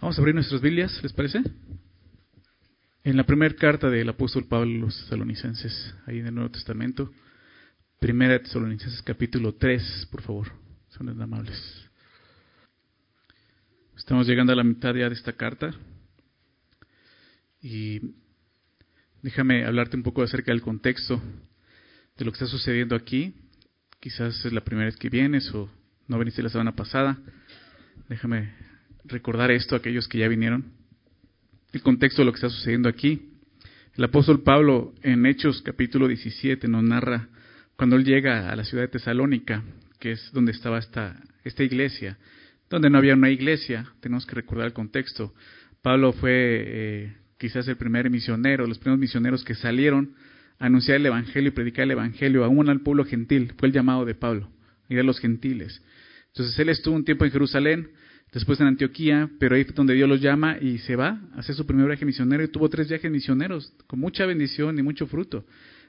Vamos a abrir nuestras Biblias, ¿les parece? En la primera carta del apóstol Pablo a los tesalonicenses, ahí en el Nuevo Testamento. Primera de Tesalonicenses capítulo 3, por favor, son tan amables. Estamos llegando a la mitad ya de esta carta. Y déjame hablarte un poco acerca del contexto de lo que está sucediendo aquí. Quizás es la primera vez que vienes o no viniste la semana pasada. Déjame recordar esto a aquellos que ya vinieron. El contexto de lo que está sucediendo aquí. El apóstol Pablo en Hechos capítulo 17 nos narra cuando él llega a la ciudad de Tesalónica, que es donde estaba esta iglesia, donde no había una iglesia. Tenemos que recordar el contexto. Pablo fue quizás el primer misionero, los primeros misioneros que salieron a anunciar el evangelio y predicar el evangelio aún al pueblo gentil. Fue el llamado de Pablo, ir a los gentiles. Entonces él estuvo un tiempo en Jerusalén, después en Antioquía, pero ahí es donde Dios los llama y se va a hacer su primer viaje misionero, y tuvo 3 viajes misioneros con mucha bendición y mucho fruto,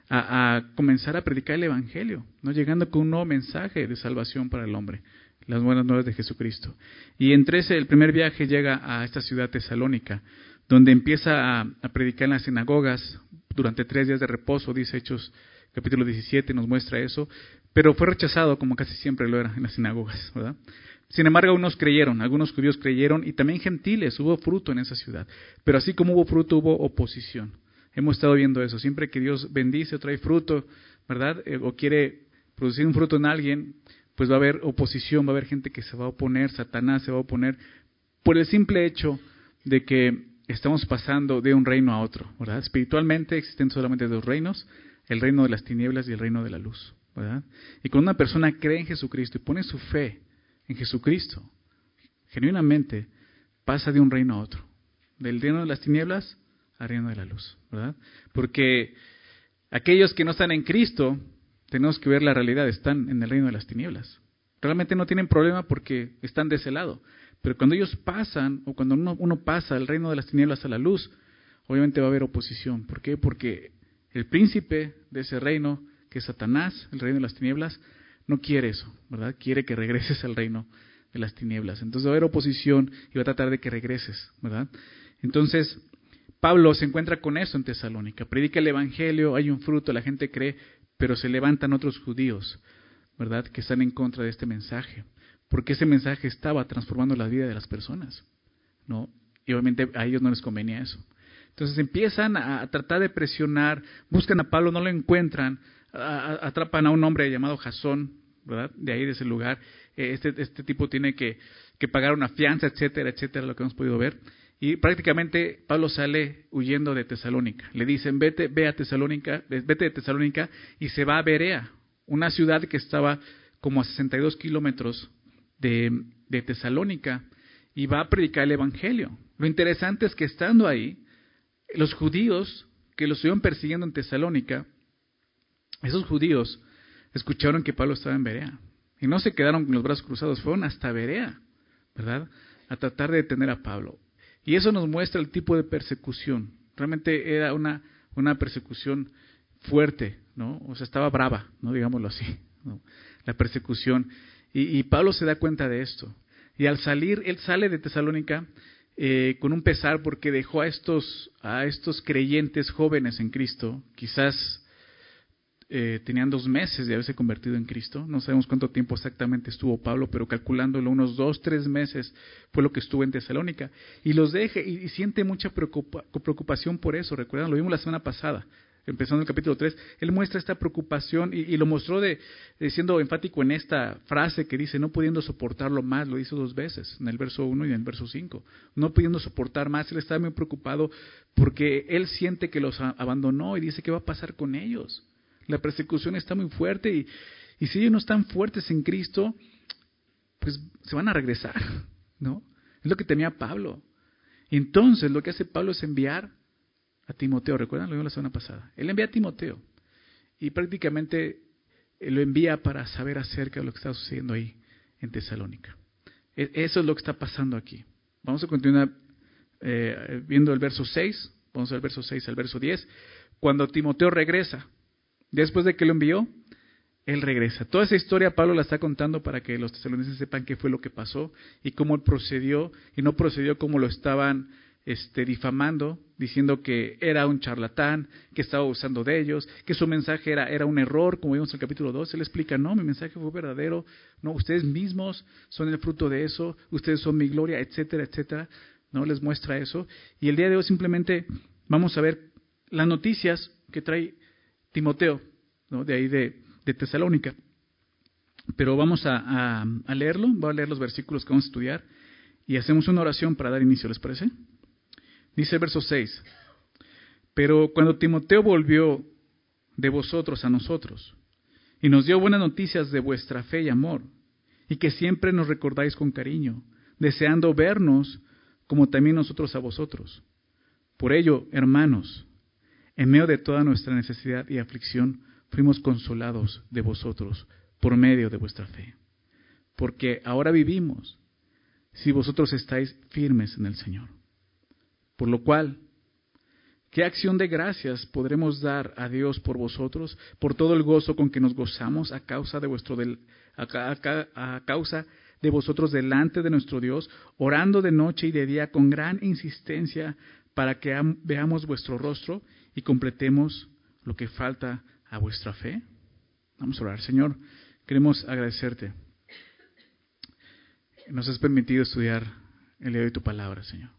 a comenzar a predicar el evangelio, ¿no? Llegando con un nuevo mensaje de salvación para el hombre, las buenas nuevas de Jesucristo. Y entre el primer viaje llega a esta ciudad Tesalónica, donde empieza a predicar en las sinagogas durante 3 días de reposo, dice Hechos capítulo 17, nos muestra eso, pero fue rechazado como casi siempre lo era en las sinagogas, ¿verdad? Sin embargo, algunos judíos creyeron, y también gentiles, hubo fruto en esa ciudad. Pero así como hubo fruto, hubo oposición. Hemos estado viendo eso. Siempre que Dios bendice o trae fruto, ¿verdad? O quiere producir un fruto en alguien, pues va a haber oposición, va a haber gente que se va a oponer, Satanás se va a oponer, por el simple hecho de que estamos pasando de un reino a otro, ¿verdad? Espiritualmente existen solamente 2 reinos, el reino de las tinieblas y el reino de la luz, ¿verdad? Y cuando una persona cree en Jesucristo y pone su fe en Jesucristo, genuinamente pasa de un reino a otro, del reino de las tinieblas al reino de la luz, ¿verdad? Porque aquellos que no están en Cristo, tenemos que ver la realidad, están en el reino de las tinieblas. Realmente no tienen problema porque están de ese lado, pero cuando ellos pasan, o cuando uno pasa del reino de las tinieblas a la luz, obviamente va a haber oposición. ¿Por qué? Porque el príncipe de ese reino, que es Satanás, el reino de las tinieblas, no quiere eso, ¿verdad? Quiere que regreses al reino de las tinieblas. Entonces va a haber oposición y va a tratar de que regreses, ¿verdad? Entonces, Pablo se encuentra con eso en Tesalónica. Predica el evangelio, hay un fruto, la gente cree, pero se levantan otros judíos, ¿verdad? Que están en contra de este mensaje. Porque ese mensaje estaba transformando la vida de las personas, ¿no? Y obviamente a ellos no les convenía eso. Entonces empiezan a tratar de presionar, buscan a Pablo, no lo encuentran, atrapan a un hombre llamado Jasón, ¿verdad? De ahí, de ese lugar. Este tipo tiene que pagar una fianza, etcétera, etcétera, lo que hemos podido ver. Y prácticamente Pablo sale huyendo de Tesalónica. Le dicen, vete de Tesalónica, y se va a Berea, una ciudad que estaba como a 62 kilómetros de Tesalónica, y va a predicar el evangelio. Lo interesante es que estando ahí, los judíos que lo estuvieron persiguiendo en Tesalónica, esos judíos escucharon que Pablo estaba en Berea y no se quedaron con los brazos cruzados, fueron hasta Berea, ¿verdad? A tratar de detener a Pablo. Y eso nos muestra el tipo de persecución. Realmente era una persecución fuerte, ¿no? O sea, estaba brava, ¿no? Digámoslo así, ¿no? La persecución. Y Pablo se da cuenta de esto. Y al salir, él sale de Tesalónica con un pesar, porque dejó a estos creyentes jóvenes en Cristo. Quizás tenían 2 meses de haberse convertido en Cristo. No sabemos cuánto tiempo exactamente estuvo Pablo, pero calculándolo, unos 2-3 meses fue lo que estuvo en Tesalónica. Y los deja y siente mucha preocupación por eso. Recuerdan, lo vimos la semana pasada, empezando el capítulo 3. Él muestra esta preocupación y lo mostró siendo enfático en esta frase que dice, no pudiendo soportarlo más. Lo hizo 2 veces, en el verso 1 y en el verso 5. No pudiendo soportar más, él estaba muy preocupado porque él siente que los abandonó y dice, ¿qué va a pasar con ellos? La persecución está muy fuerte y si ellos no están fuertes en Cristo, pues se van a regresar, ¿no? Es lo que temía Pablo. Y entonces lo que hace Pablo es enviar a Timoteo. ¿Recuerdan? Lo vimos la semana pasada. Él envía a Timoteo y prácticamente lo envía para saber acerca de lo que está sucediendo ahí en Tesalónica. Eso es lo que está pasando aquí. Vamos a continuar viendo el verso 6. Vamos al verso 6 al verso 10. Cuando Timoteo regresa, después de que lo envió, Él regresa. Toda esa historia Pablo la está contando para que los tesalonicenses sepan qué fue lo que pasó y cómo él procedió, y no procedió como lo estaban difamando, diciendo que era un charlatán, que estaba usando de ellos, que su mensaje era un error, como vimos en el capítulo 2. Él explica, no, mi mensaje fue verdadero, no, ustedes mismos son el fruto de eso, ustedes son mi gloria, etcétera, etcétera. No les muestra eso. Y el día de hoy simplemente vamos a ver las noticias que trae Timoteo, ¿no? De ahí de Tesalónica. Pero vamos a leerlo, voy a leer los versículos que vamos a estudiar y hacemos una oración para dar inicio, ¿les parece? Dice el verso 6, pero cuando Timoteo volvió de vosotros a nosotros y nos dio buenas noticias de vuestra fe y amor, y que siempre nos recordáis con cariño, deseando vernos como también nosotros a vosotros. Por ello, hermanos, en medio de toda nuestra necesidad y aflicción, fuimos consolados de vosotros por medio de vuestra fe. Porque ahora vivimos si vosotros estáis firmes en el Señor. Por lo cual, ¿qué acción de gracias podremos dar a Dios por vosotros, por todo el gozo con que nos gozamos a causa de vosotros delante de nuestro Dios, orando de noche y de día con gran insistencia para que veamos vuestro rostro y completemos lo que falta a vuestra fe? Vamos a orar. Señor, queremos agradecerte. Nos has permitido estudiar el día de hoy tu palabra, Señor.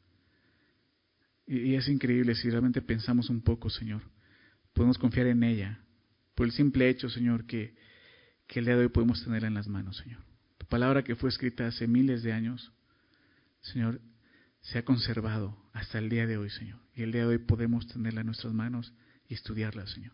Y es increíble si realmente pensamos un poco, Señor. Podemos confiar en ella por el simple hecho, Señor, que el día de hoy podemos tenerla en las manos, Señor. Tu palabra que fue escrita hace miles de años, Señor, se ha conservado hasta el día de hoy, Señor. Y el día de hoy podemos tenerla en nuestras manos y estudiarla, Señor.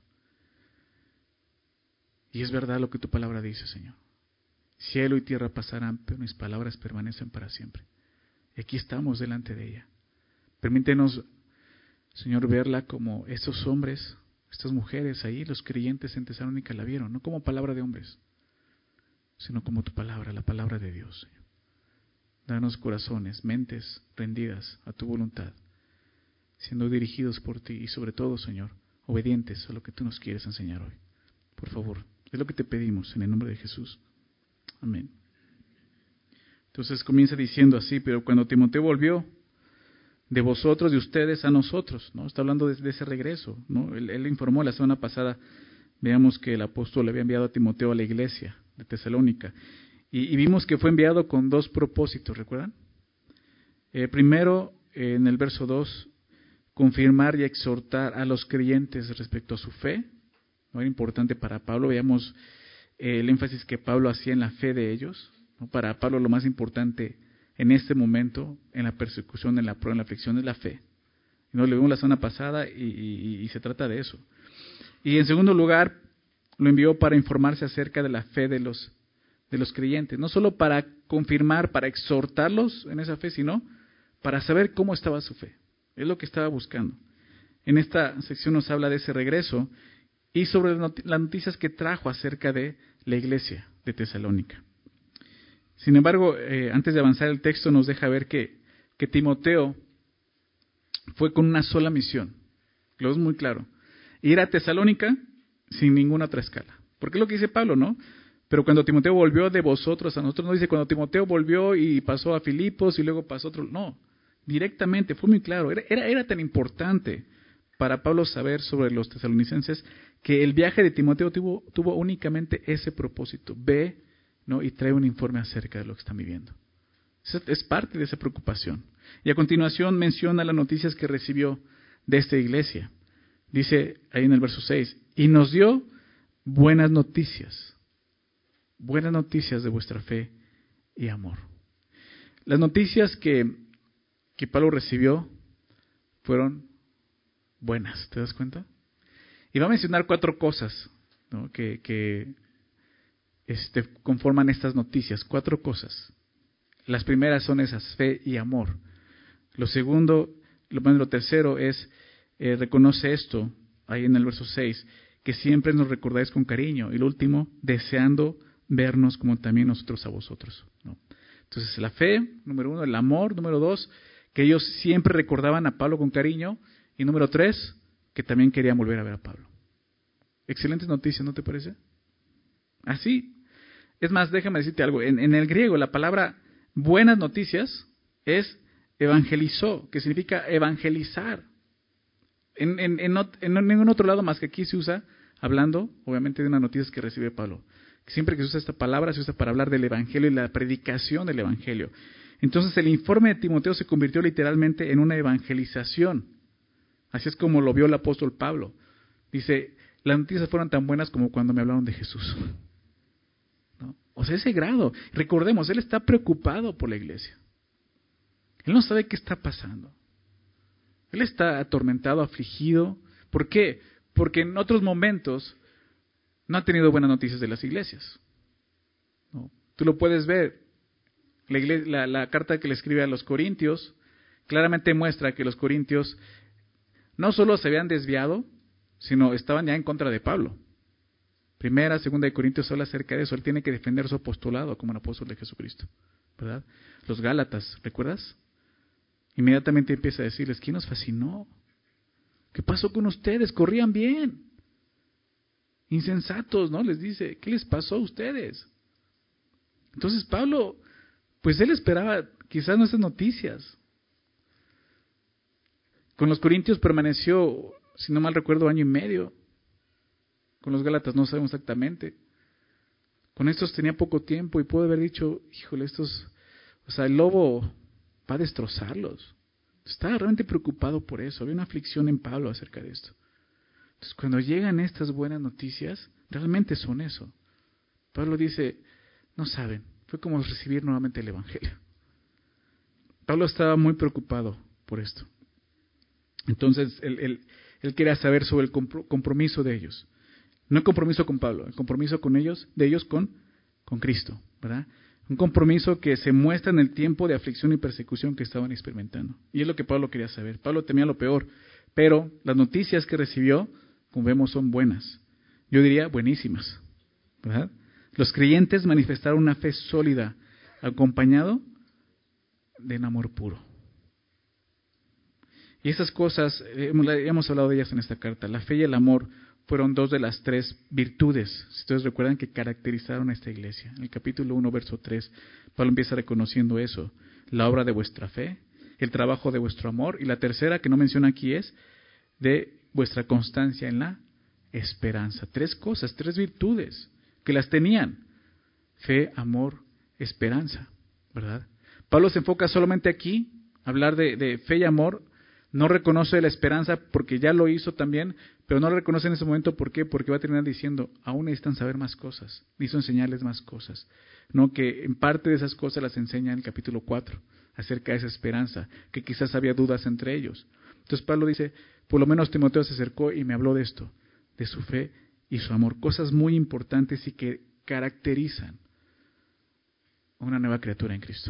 Y es verdad lo que tu palabra dice, Señor. Cielo y tierra pasarán, pero mis palabras permanecen para siempre. Y aquí estamos delante de ella. Permítenos, Señor, verla como estos hombres, estas mujeres ahí, los creyentes en Tesalónica la vieron, no como palabra de hombres, sino como tu palabra, la palabra de Dios, Señor. Danos corazones, mentes rendidas a tu voluntad, siendo dirigidos por ti y sobre todo, Señor, obedientes a lo que tú nos quieres enseñar hoy. Por favor, es lo que te pedimos en el nombre de Jesús. Amén. Entonces comienza diciendo así, pero cuando Timoteo volvió de vosotros, de ustedes a nosotros, ¿no? Está hablando de ese regreso, ¿no? Él informó la semana pasada, veamos que el apóstol le había enviado a Timoteo a la iglesia de Tesalónica, y vimos que fue enviado con dos propósitos, ¿recuerdan? Primero, en el verso 2, confirmar y exhortar a los creyentes respecto a su fe, ¿no? Era importante para Pablo, veamos el énfasis que Pablo hacía en la fe de ellos, ¿no? Para Pablo lo más importante en este momento, en la persecución, en la prueba, en la aflicción, es la fe. Lo vimos la semana pasada y se trata de eso. Y en segundo lugar, lo envió para informarse acerca de la fe de los creyentes. No solo para confirmar, para exhortarlos en esa fe, sino para saber cómo estaba su fe. Es lo que estaba buscando. En esta sección nos habla de ese regreso y sobre las noticias que trajo acerca de la iglesia de Tesalónica. Sin embargo, antes de avanzar el texto nos deja ver que Timoteo fue con una sola misión. Lo es muy claro. Ir a Tesalónica sin ninguna otra escala. Porque es lo que dice Pablo, ¿no? Pero cuando Timoteo volvió de vosotros a nosotros, no dice cuando Timoteo volvió y pasó a Filipos y luego pasó a otro. No, directamente, fue muy claro. Era tan importante para Pablo saber sobre los tesalonicenses que el viaje de Timoteo tuvo únicamente ese propósito. Ve, ¿no? Y trae un informe acerca de lo que están viviendo. Es parte de esa preocupación. Y a continuación menciona las noticias que recibió de esta iglesia. Dice ahí en el verso 6, y nos dio buenas noticias de vuestra fe y amor. Las noticias que Pablo recibió fueron buenas, ¿te das cuenta? Y va a mencionar 4 cosas, ¿no? que conforman estas noticias, 4 cosas. Las primeras son esas, fe y amor. Lo segundo, lo tercero es, reconoce esto, ahí en el verso 6, que siempre nos recordáis con cariño. Y lo último, deseando vernos como también nosotros a vosotros, ¿no? Entonces, la fe, número 1, el amor, número 2, que ellos siempre recordaban a Pablo con cariño. Y número 3, que también querían volver a ver a Pablo. Excelentes noticias, ¿no te parece? Así. Es más, déjame decirte algo. En el griego, la palabra buenas noticias es evangelizó, que significa evangelizar. En ningún otro lado más que aquí se usa, hablando, obviamente, de unas noticias que recibe Pablo. Siempre que se usa esta palabra, se usa para hablar del evangelio y la predicación del evangelio. Entonces, el informe de Timoteo se convirtió literalmente en una evangelización. Así es como lo vio el apóstol Pablo. Dice, las noticias fueron tan buenas como cuando me hablaron de Jesús. ¿No? O sea, ese grado. Recordemos, él está preocupado por la iglesia. Él no sabe qué está pasando. Él está atormentado, afligido. ¿Por qué? Porque en otros momentos no ha tenido buenas noticias de las iglesias. ¿No? Tú lo puedes ver. La carta que le escribe a los Corintios claramente muestra que los Corintios no solo se habían desviado, sino estaban ya en contra de Pablo. Primera, segunda de Corintios habla acerca de eso. Él tiene que defender su apostolado como un apóstol de Jesucristo, ¿verdad? Los Gálatas, ¿recuerdas? Inmediatamente empieza a decirles, ¿quién nos fascinó? ¿Qué pasó con ustedes? Corrían bien. Insensatos, ¿no? Les dice, ¿qué les pasó a ustedes? Entonces Pablo, pues él esperaba quizás nuestras noticias. Con los Corintios permaneció, si no mal recuerdo, 1 año y medio. Con los Gálatas no sabemos exactamente. Con estos tenía poco tiempo y pudo haber dicho, híjole, el lobo va a destrozarlos. Estaba realmente preocupado por eso. Había una aflicción en Pablo acerca de esto. Entonces, cuando llegan estas buenas noticias, realmente son eso. Pablo dice, no saben, fue como recibir nuevamente el Evangelio. Pablo estaba muy preocupado por esto. Entonces, él quería saber sobre el compromiso de ellos. No el compromiso con Pablo, el compromiso con ellos, de ellos con Cristo, ¿verdad? Un compromiso que se muestra en el tiempo de aflicción y persecución que estaban experimentando. Y es lo que Pablo quería saber. Pablo temía lo peor, pero las noticias que recibió, como vemos, son buenas. Yo diría buenísimas, ¿verdad? Los creyentes manifestaron una fe sólida, acompañado de un amor puro. Y esas cosas, hemos hablado de ellas en esta carta. La fe y el amor fueron 2 de las 3 virtudes, si ustedes recuerdan, que caracterizaron a esta iglesia. En el capítulo 1, verso 3, Pablo empieza reconociendo eso. La obra de vuestra fe, el trabajo de vuestro amor, y la tercera, que no menciona aquí, es de vuestra constancia en la esperanza. 3 cosas, 3 virtudes, que las tenían. Fe, amor, esperanza, ¿verdad? Pablo se enfoca solamente aquí, hablar de fe y amor. No reconoce la esperanza porque ya lo hizo también, pero no lo reconoce en ese momento. ¿Por qué? Porque va a terminar diciendo, aún necesitan saber más cosas, necesitan enseñarles más cosas. No, que en parte de esas cosas las enseña en el capítulo 4, acerca de esa esperanza, que quizás había dudas entre ellos. Entonces Pablo dice, por lo menos Timoteo se acercó y me habló de esto, de su fe y su amor, cosas muy importantes y que caracterizan a una nueva criatura en Cristo.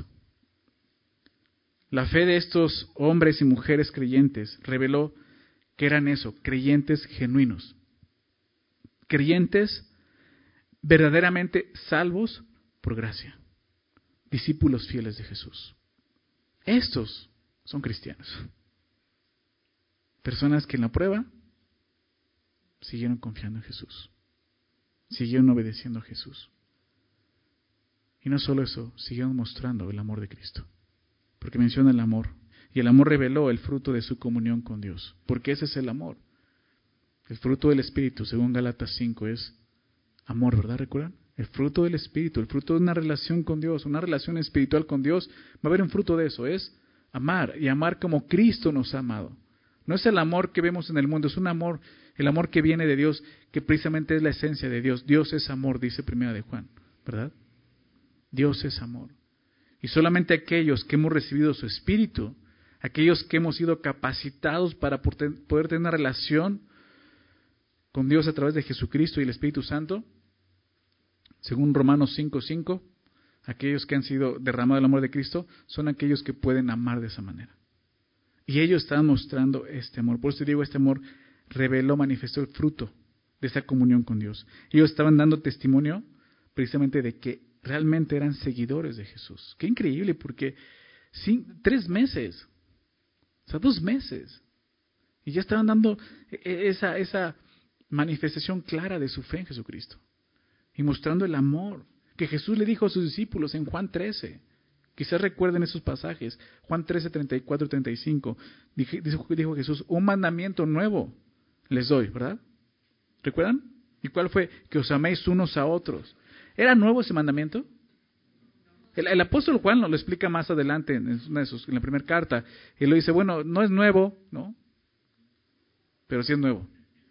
La fe de estos hombres y mujeres creyentes reveló que eran eso, creyentes genuinos, creyentes verdaderamente salvos por gracia, discípulos fieles de Jesús. Estos son cristianos, personas que en la prueba siguieron confiando en Jesús, siguieron obedeciendo a Jesús. Y no solo eso, siguieron mostrando el amor de Cristo. Porque menciona el amor. Y el amor reveló el fruto de su comunión con Dios. Porque ese es el amor. El fruto del Espíritu, según Gálatas 5, es amor, ¿verdad? ¿Recuerdan? El fruto del Espíritu, el fruto de una relación con Dios, una relación espiritual con Dios. Va a haber un fruto de eso, es amar. Y amar como Cristo nos ha amado. No es el amor que vemos en el mundo, es un amor, el amor que viene de Dios, que precisamente es la esencia de Dios. Dios es amor, dice 1 de Juan, ¿verdad? Dios es amor. Y solamente aquellos que hemos recibido su Espíritu, aquellos que hemos sido capacitados para poder tener una relación con Dios a través de Jesucristo y el Espíritu Santo, según Romanos 5:5, aquellos que han sido derramados el amor de Cristo, son aquellos que pueden amar de esa manera. Y ellos estaban mostrando este amor. Por eso digo, este amor reveló, manifestó el fruto de esa comunión con Dios. Ellos estaban dando testimonio precisamente de que realmente eran seguidores de Jesús. Qué increíble, porque 3 meses, o sea, 2 meses, y ya estaban dando esa manifestación clara de su fe en Jesucristo. y mostrando el amor que Jesús le dijo a sus discípulos en Juan 13. Quizás recuerden esos pasajes. Juan 13, 34 y 35. Dijo Jesús, un mandamiento nuevo les doy, ¿verdad? ¿Recuerdan? ¿Y cuál fue? Que os améis unos a otros. ¿Era nuevo ese mandamiento? El apóstol Juan lo explica más adelante en la primera carta. Y lo dice, bueno, no es nuevo, ¿no? Pero sí es nuevo.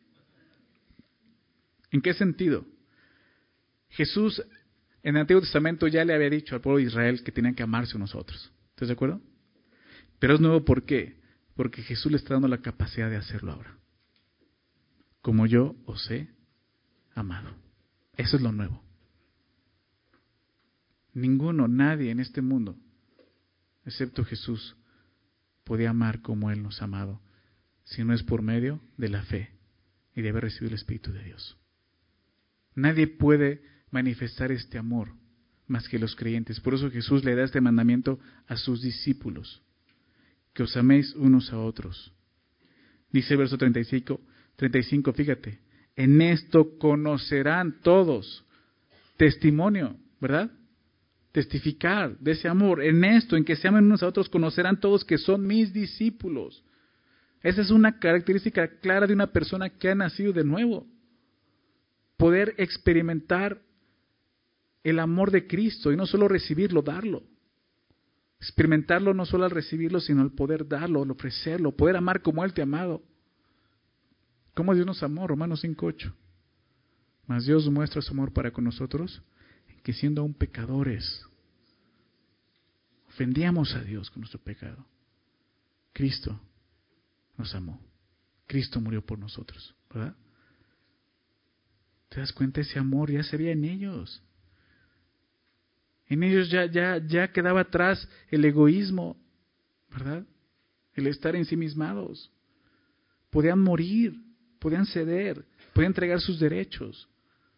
¿En qué sentido? Jesús en el Antiguo Testamento ya le había dicho al pueblo de Israel que tenían que amarse unos a otros. ¿Estás de acuerdo? Pero es nuevo, ¿por qué? Porque Jesús le está dando la capacidad de hacerlo ahora. Como yo os he amado. Eso es lo nuevo. Nadie en este mundo, excepto Jesús, podía amar como Él nos ha amado, si no es por medio de la fe y de haber recibido el Espíritu de Dios. Nadie puede manifestar este amor más que los creyentes. Por eso Jesús le da este mandamiento a sus discípulos, que os améis unos a otros. Dice el verso 35, fíjate, en esto conocerán todos, testimonio, ¿verdad? Testificar de ese amor, en esto, en que se amen unos a otros, conocerán todos que son mis discípulos. Esa es una característica clara de una persona que ha nacido de nuevo. Poder experimentar el amor de Cristo y no solo recibirlo, darlo. Experimentarlo no solo al recibirlo, sino al poder darlo, al ofrecerlo, poder amar como Él te ha amado. ¿Cómo Dios nos amó? Romanos 5:8. Mas Dios muestra su amor para con nosotros, que siendo aún pecadores, ofendíamos a Dios con nuestro pecado. Cristo nos amó. Cristo murió por nosotros, ¿verdad? ¿Te das cuenta? Ese amor ya se veía en ellos. En ellos ya quedaba atrás el egoísmo, ¿verdad? El estar ensimismados. Podían morir, podían ceder, podían entregar sus derechos.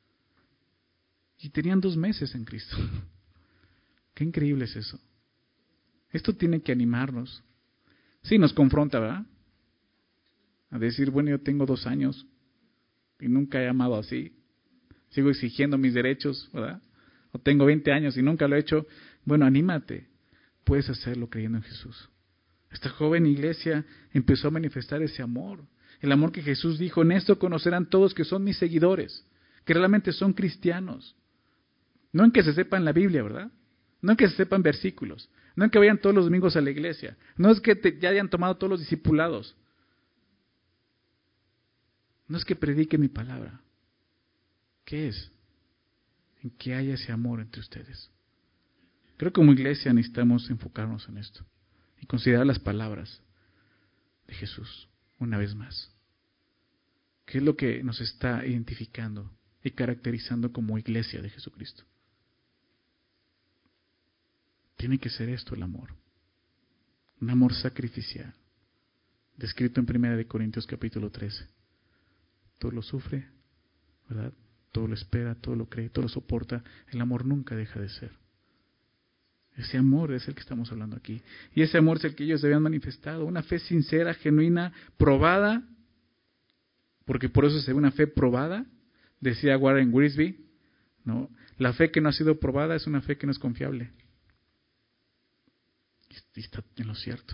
Y tenían 2 meses en Cristo. Qué increíble es eso. Esto tiene que animarnos. Sí, nos confronta, ¿verdad? A decir, bueno, yo tengo 2 años y nunca he amado así. Sigo exigiendo mis derechos, ¿verdad? O tengo 20 años y nunca lo he hecho. Bueno, anímate. Puedes hacerlo creyendo en Jesús. Esta joven iglesia empezó a manifestar ese amor. El amor que Jesús dijo, en esto conocerán todos que son mis seguidores, que realmente son cristianos. No en que se sepan la Biblia, ¿verdad? No en que se sepan versículos. No en que vayan todos los domingos a la iglesia. No es que ya hayan tomado todos los discipulados. No es que predique mi palabra. ¿Qué es? En que haya ese amor entre ustedes. Creo que como iglesia necesitamos enfocarnos en esto y considerar las palabras de Jesús una vez más. ¿Qué es lo que nos está identificando y caracterizando como iglesia de Jesucristo? Tiene que ser esto el amor. Un amor sacrificial. Descrito en 1 Corintios capítulo 13. Todo lo sufre, ¿verdad? Todo lo espera, todo lo cree, todo lo soporta. El amor nunca deja de ser. Ese amor es el que estamos hablando aquí. Y ese amor es el que ellos habían manifestado. Una fe sincera, genuina, probada. Porque por eso se ve una fe probada. Decía Warren Wiersbe, ¿no? La fe que no ha sido probada es una fe que no es confiable. Y está en lo cierto.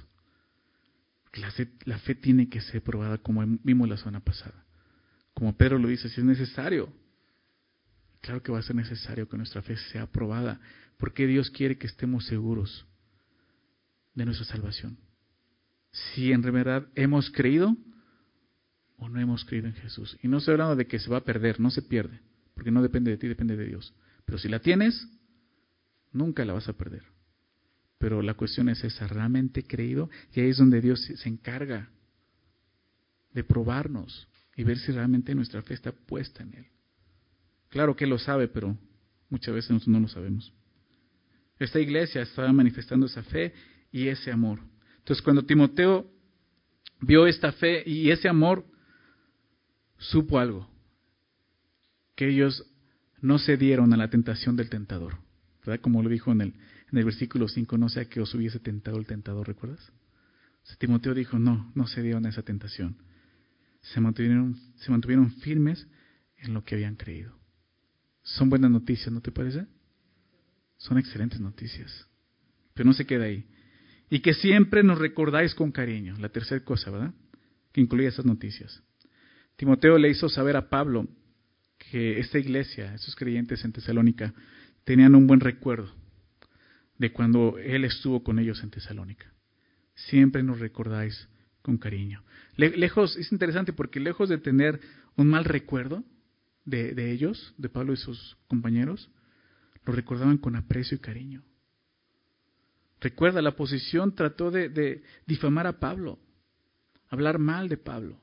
La fe tiene que ser probada, como vimos la semana pasada. Como Pedro lo dice, si es necesario. Claro que va a ser necesario que nuestra fe sea probada, porque Dios quiere que estemos seguros de nuestra salvación. Si en verdad hemos creído o no hemos creído en Jesús. Y no estoy hablando de que se va a perder, no se pierde, porque no depende de ti, depende de Dios. Pero si la tienes, nunca la vas a perder. Pero la cuestión es esa, ¿realmente creído? Y ahí es donde Dios se encarga de probarnos y ver si realmente nuestra fe está puesta en Él. Claro que Él lo sabe, pero muchas veces nosotros no lo sabemos. Esta iglesia estaba manifestando esa fe y ese amor. Entonces, cuando Timoteo vio esta fe y ese amor, supo algo. Que ellos no cedieron a la tentación del tentador. ¿Verdad? Como lo dijo en el versículo 5, no sea que os hubiese tentado el tentador, ¿recuerdas? O sea, Timoteo dijo, no cedieron a esa tentación. Se mantuvieron firmes en lo que habían creído. Son buenas noticias, ¿no te parece? Son excelentes noticias. Pero no se queda ahí. Y que siempre nos recordáis con cariño. La tercera cosa, ¿verdad? Que incluye esas noticias. Timoteo le hizo saber a Pablo que esta iglesia, esos creyentes en Tesalónica, tenían un buen recuerdo de cuando él estuvo con ellos en Tesalónica. Siempre nos recordáis con cariño. Lejos, es interesante porque lejos de tener un mal recuerdo de ellos, de Pablo y sus compañeros, lo recordaban con aprecio y cariño. Recuerda, la oposición trató de difamar a Pablo, hablar mal de Pablo.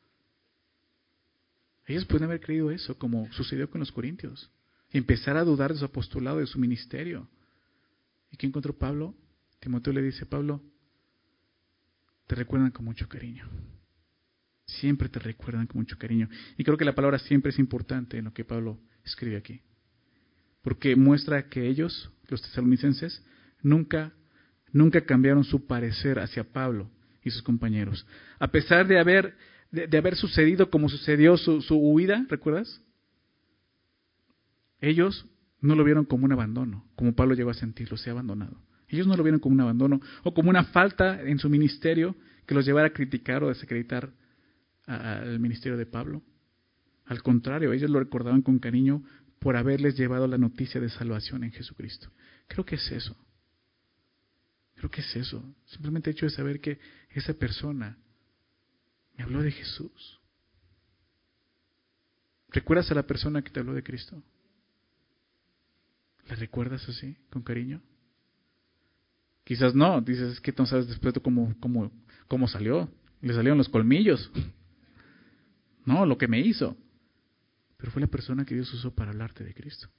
Ellos pueden haber creído eso, como sucedió con los corintios. Empezar a dudar de su apostolado, de su ministerio. ¿Y qué encontró Pablo? Timoteo le dice, Pablo, te recuerdan con mucho cariño. Siempre te recuerdan con mucho cariño. Y creo que la palabra siempre es importante en lo que Pablo escribe aquí. Porque muestra que ellos, los tesalonicenses, nunca cambiaron su parecer hacia Pablo y sus compañeros. A pesar de haber sucedido como sucedió su huida, ¿recuerdas? Ellos no lo vieron como un abandono, como Pablo llegó a sentirlo, se ha abandonado. Ellos no lo vieron como un abandono o como una falta en su ministerio que los llevara a criticar o desacreditar al ministerio de Pablo. Al contrario, ellos lo recordaban con cariño por haberles llevado la noticia de salvación en Jesucristo. Creo que es eso. Simplemente el hecho de saber que esa persona me habló de Jesús. ¿Recuerdas a la persona que te habló de Cristo? ¿La recuerdas así, con cariño? Quizás no, dices, es que no sabes después de cómo salió. Le salieron los colmillos. No, lo que me hizo. Pero fue la persona que Dios usó para hablarte de Cristo.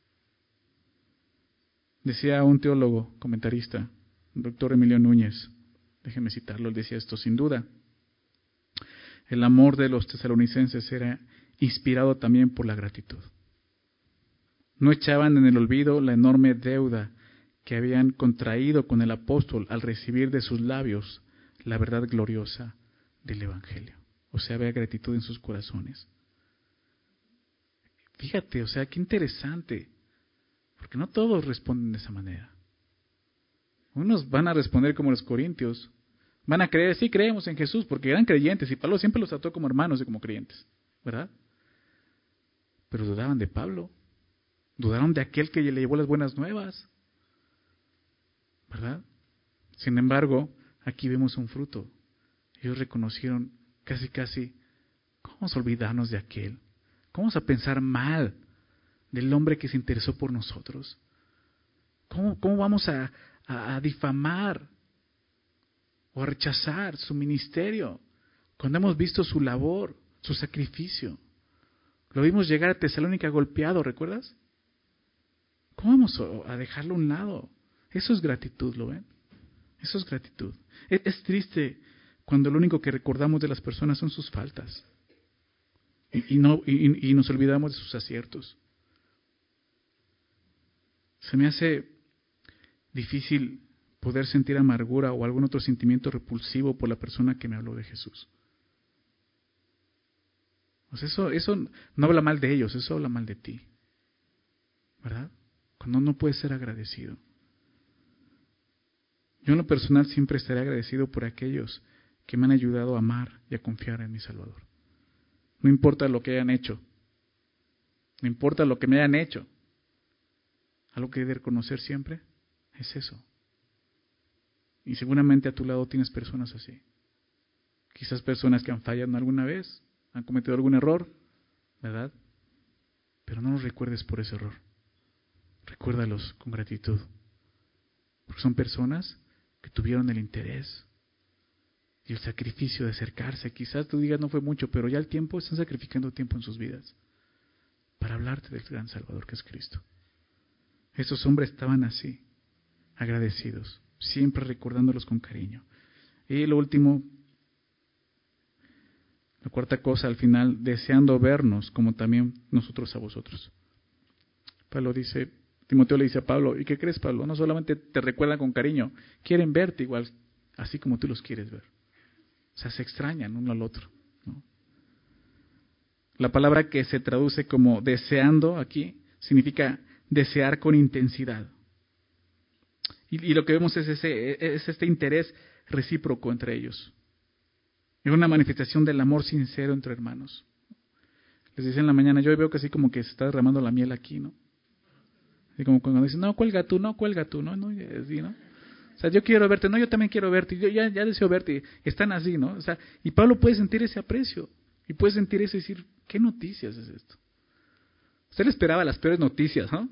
Decía un teólogo, comentarista, el doctor Emilio Núñez, déjenme citarlo, él decía esto, sin duda, el amor de los tesalonicenses era inspirado también por la gratitud. No echaban en el olvido la enorme deuda que habían contraído con el apóstol al recibir de sus labios la verdad gloriosa del Evangelio. O sea, había gratitud en sus corazones. Fíjate, o sea, qué interesante, porque no todos responden de esa manera. Unos van a responder como los corintios, van a creer, sí creemos en Jesús, porque eran creyentes, y Pablo siempre los trató como hermanos y como creyentes, ¿verdad? Pero dudaban de Pablo, dudaron de aquel que le llevó las buenas nuevas, ¿verdad? Sin embargo, aquí vemos un fruto. Ellos reconocieron casi, ¿cómo vamos a olvidarnos de aquel? ¿Cómo vamos a pensar mal del hombre que se interesó por nosotros? ¿Cómo vamos a difamar o a rechazar su ministerio cuando hemos visto su labor, su sacrificio? Lo vimos llegar a Tesalónica golpeado, ¿recuerdas? ¿Cómo vamos a dejarlo a un lado? Eso es gratitud, ¿lo ven? Eso es gratitud. Es triste cuando lo único que recordamos de las personas son sus faltas y nos olvidamos de sus aciertos. Se me hace difícil poder sentir amargura o algún otro sentimiento repulsivo por la persona que me habló de Jesús. Pues eso no habla mal de ellos, eso habla mal de ti, ¿verdad? Cuando no puedes ser agradecido. Yo en lo personal siempre estaré agradecido por aquellos que me han ayudado a amar y a confiar en mi Salvador. No importa lo que hayan hecho, no importa lo que me hayan hecho, algo que he de reconocer siempre es eso. Y seguramente a tu lado tienes personas así. Quizás personas que han fallado alguna vez, han cometido algún error, ¿verdad? Pero no los recuerdes por ese error. Recuérdalos con gratitud. Porque son personas que tuvieron el interés y el sacrificio de acercarse. Quizás tú digas no fue mucho, pero ya el tiempo, están sacrificando tiempo en sus vidas para hablarte del gran Salvador que es Cristo. Esos hombres estaban así, agradecidos, siempre recordándolos con cariño. Y lo último, la cuarta cosa al final, deseando vernos como también nosotros a vosotros. Pablo dice, Timoteo le dice a Pablo, ¿y qué crees, Pablo? No solamente te recuerdan con cariño, quieren verte igual, así como tú los quieres ver. O sea, se extrañan uno al otro, ¿no? La palabra que se traduce como deseando aquí significa desear con intensidad. Y lo que vemos es este interés recíproco entre ellos. Es una manifestación del amor sincero entre hermanos. Les decía en la mañana, yo veo que así como que se está derramando la miel aquí, ¿no? Así como cuando dicen, no, cuelga tú, ¿no? Así, ¿no? O sea, yo quiero verte, no, yo también quiero verte, yo ya deseo verte. Están así, ¿no? O sea, y Pablo puede sentir ese aprecio. Y puede sentir eso y decir, ¿qué noticias es esto? Usted le esperaba las peores noticias, ¿no?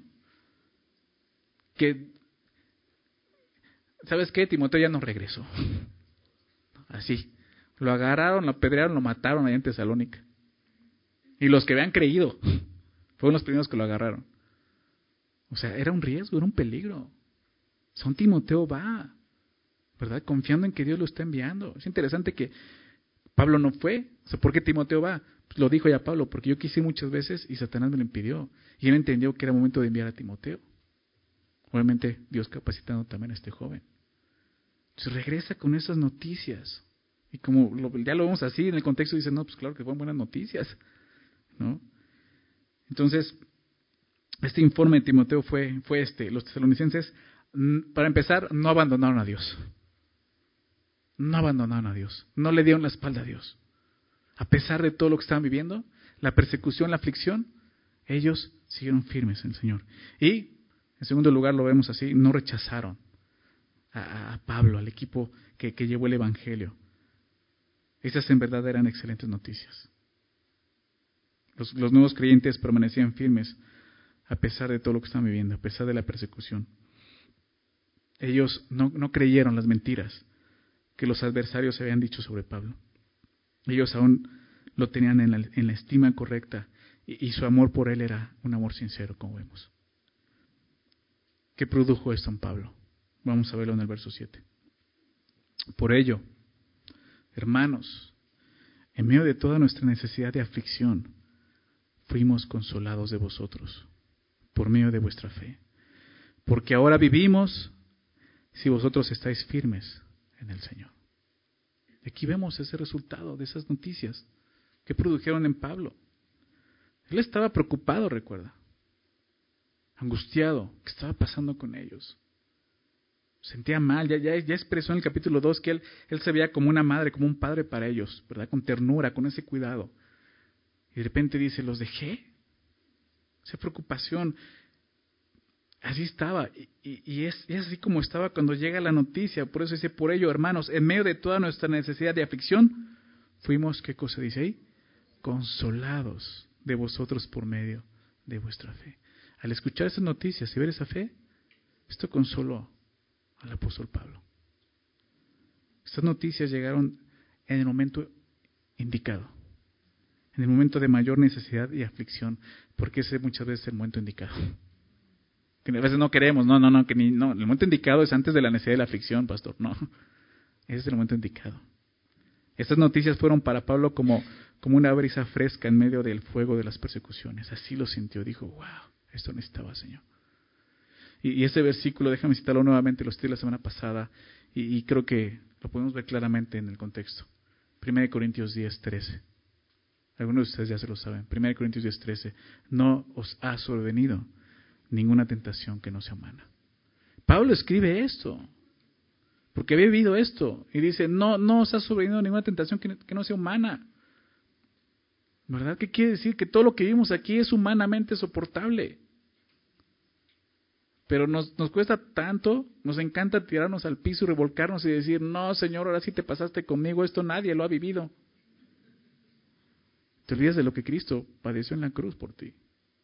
Que, ¿sabes qué? Timoteo ya no regresó. Así. Lo agarraron, lo apedrearon, lo mataron allá en Tesalónica. Y los que habían creído fueron los primeros que lo agarraron. O sea, era un riesgo, era un peligro. San Timoteo va, ¿verdad? Confiando en que Dios lo está enviando. Es interesante que Pablo no fue. O sea, ¿por qué Timoteo va? Pues lo dijo ya Pablo, porque yo quise ir muchas veces y Satanás me lo impidió. Y él entendió que era momento de enviar a Timoteo. Obviamente Dios capacitando también a este joven. Entonces regresa con esas noticias. Y como ya lo vemos así en el contexto, dice, no, pues claro que fueron buenas noticias, ¿no? Entonces, este informe de Timoteo fue los tesalonicenses, para empezar, no abandonaron a Dios. No abandonaron a Dios. No le dieron la espalda a Dios. A pesar de todo lo que estaban viviendo, la persecución, la aflicción, ellos siguieron firmes en el Señor. Y, en segundo lugar, lo vemos así, no rechazaron a Pablo, al equipo que llevó el Evangelio. Esas en verdad eran excelentes noticias. Los nuevos creyentes permanecían firmes a pesar de todo lo que estaban viviendo, a pesar de la persecución. Ellos no creyeron las mentiras que los adversarios habían dicho sobre Pablo. Ellos aún lo tenían en la estima correcta y su amor por él era un amor sincero, como vemos. ¿Qué produjo esto en Pablo? Vamos a verlo en el verso 7. Por ello, hermanos, en medio de toda nuestra necesidad de aflicción, fuimos consolados de vosotros, por medio de vuestra fe. Porque ahora vivimos si vosotros estáis firmes en el Señor. Aquí vemos ese resultado de esas noticias que produjeron en Pablo. Él estaba preocupado, recuerda, angustiado. ¿Qué estaba pasando con ellos? Sentía mal, ya expresó en el capítulo 2 que él se veía como una madre, como un padre para ellos, ¿verdad? Con ternura, con ese cuidado. Y de repente dice, ¿los dejé? Esa preocupación, así estaba. Y es así como estaba cuando llega la noticia. Por eso dice, por ello, hermanos, en medio de toda nuestra necesidad de aflicción, fuimos, ¿qué cosa dice ahí? Consolados de vosotros por medio de vuestra fe. Al escuchar esas noticias y ver esa fe, esto consoló al apóstol Pablo. Estas noticias llegaron en el momento indicado, en el momento de mayor necesidad y aflicción, porque ese muchas veces es el momento indicado. Que a veces no queremos, no, el momento indicado es antes de la necesidad de la aflicción, pastor, no, ese es el momento indicado. Estas noticias fueron para Pablo como una brisa fresca en medio del fuego de las persecuciones, así lo sintió, dijo, wow, esto necesitaba, Señor. Y ese versículo, déjame citarlo nuevamente, lo cité la semana pasada, y creo que lo podemos ver claramente en el contexto. 1 Corintios 10:13. Algunos de ustedes ya se lo saben. 1 Corintios 10:13. No os ha sobrevenido ninguna tentación que no sea humana. Pablo escribe esto, porque había vivido esto, y dice, no os ha sobrevenido ninguna tentación que no sea humana. ¿Verdad? ¿Qué quiere decir? Que todo lo que vivimos aquí es humanamente soportable. Pero nos cuesta tanto, nos encanta tirarnos al piso y revolcarnos y decir, no, Señor, ahora sí te pasaste conmigo, esto nadie lo ha vivido. Te olvidas de lo que Cristo padeció en la cruz por ti.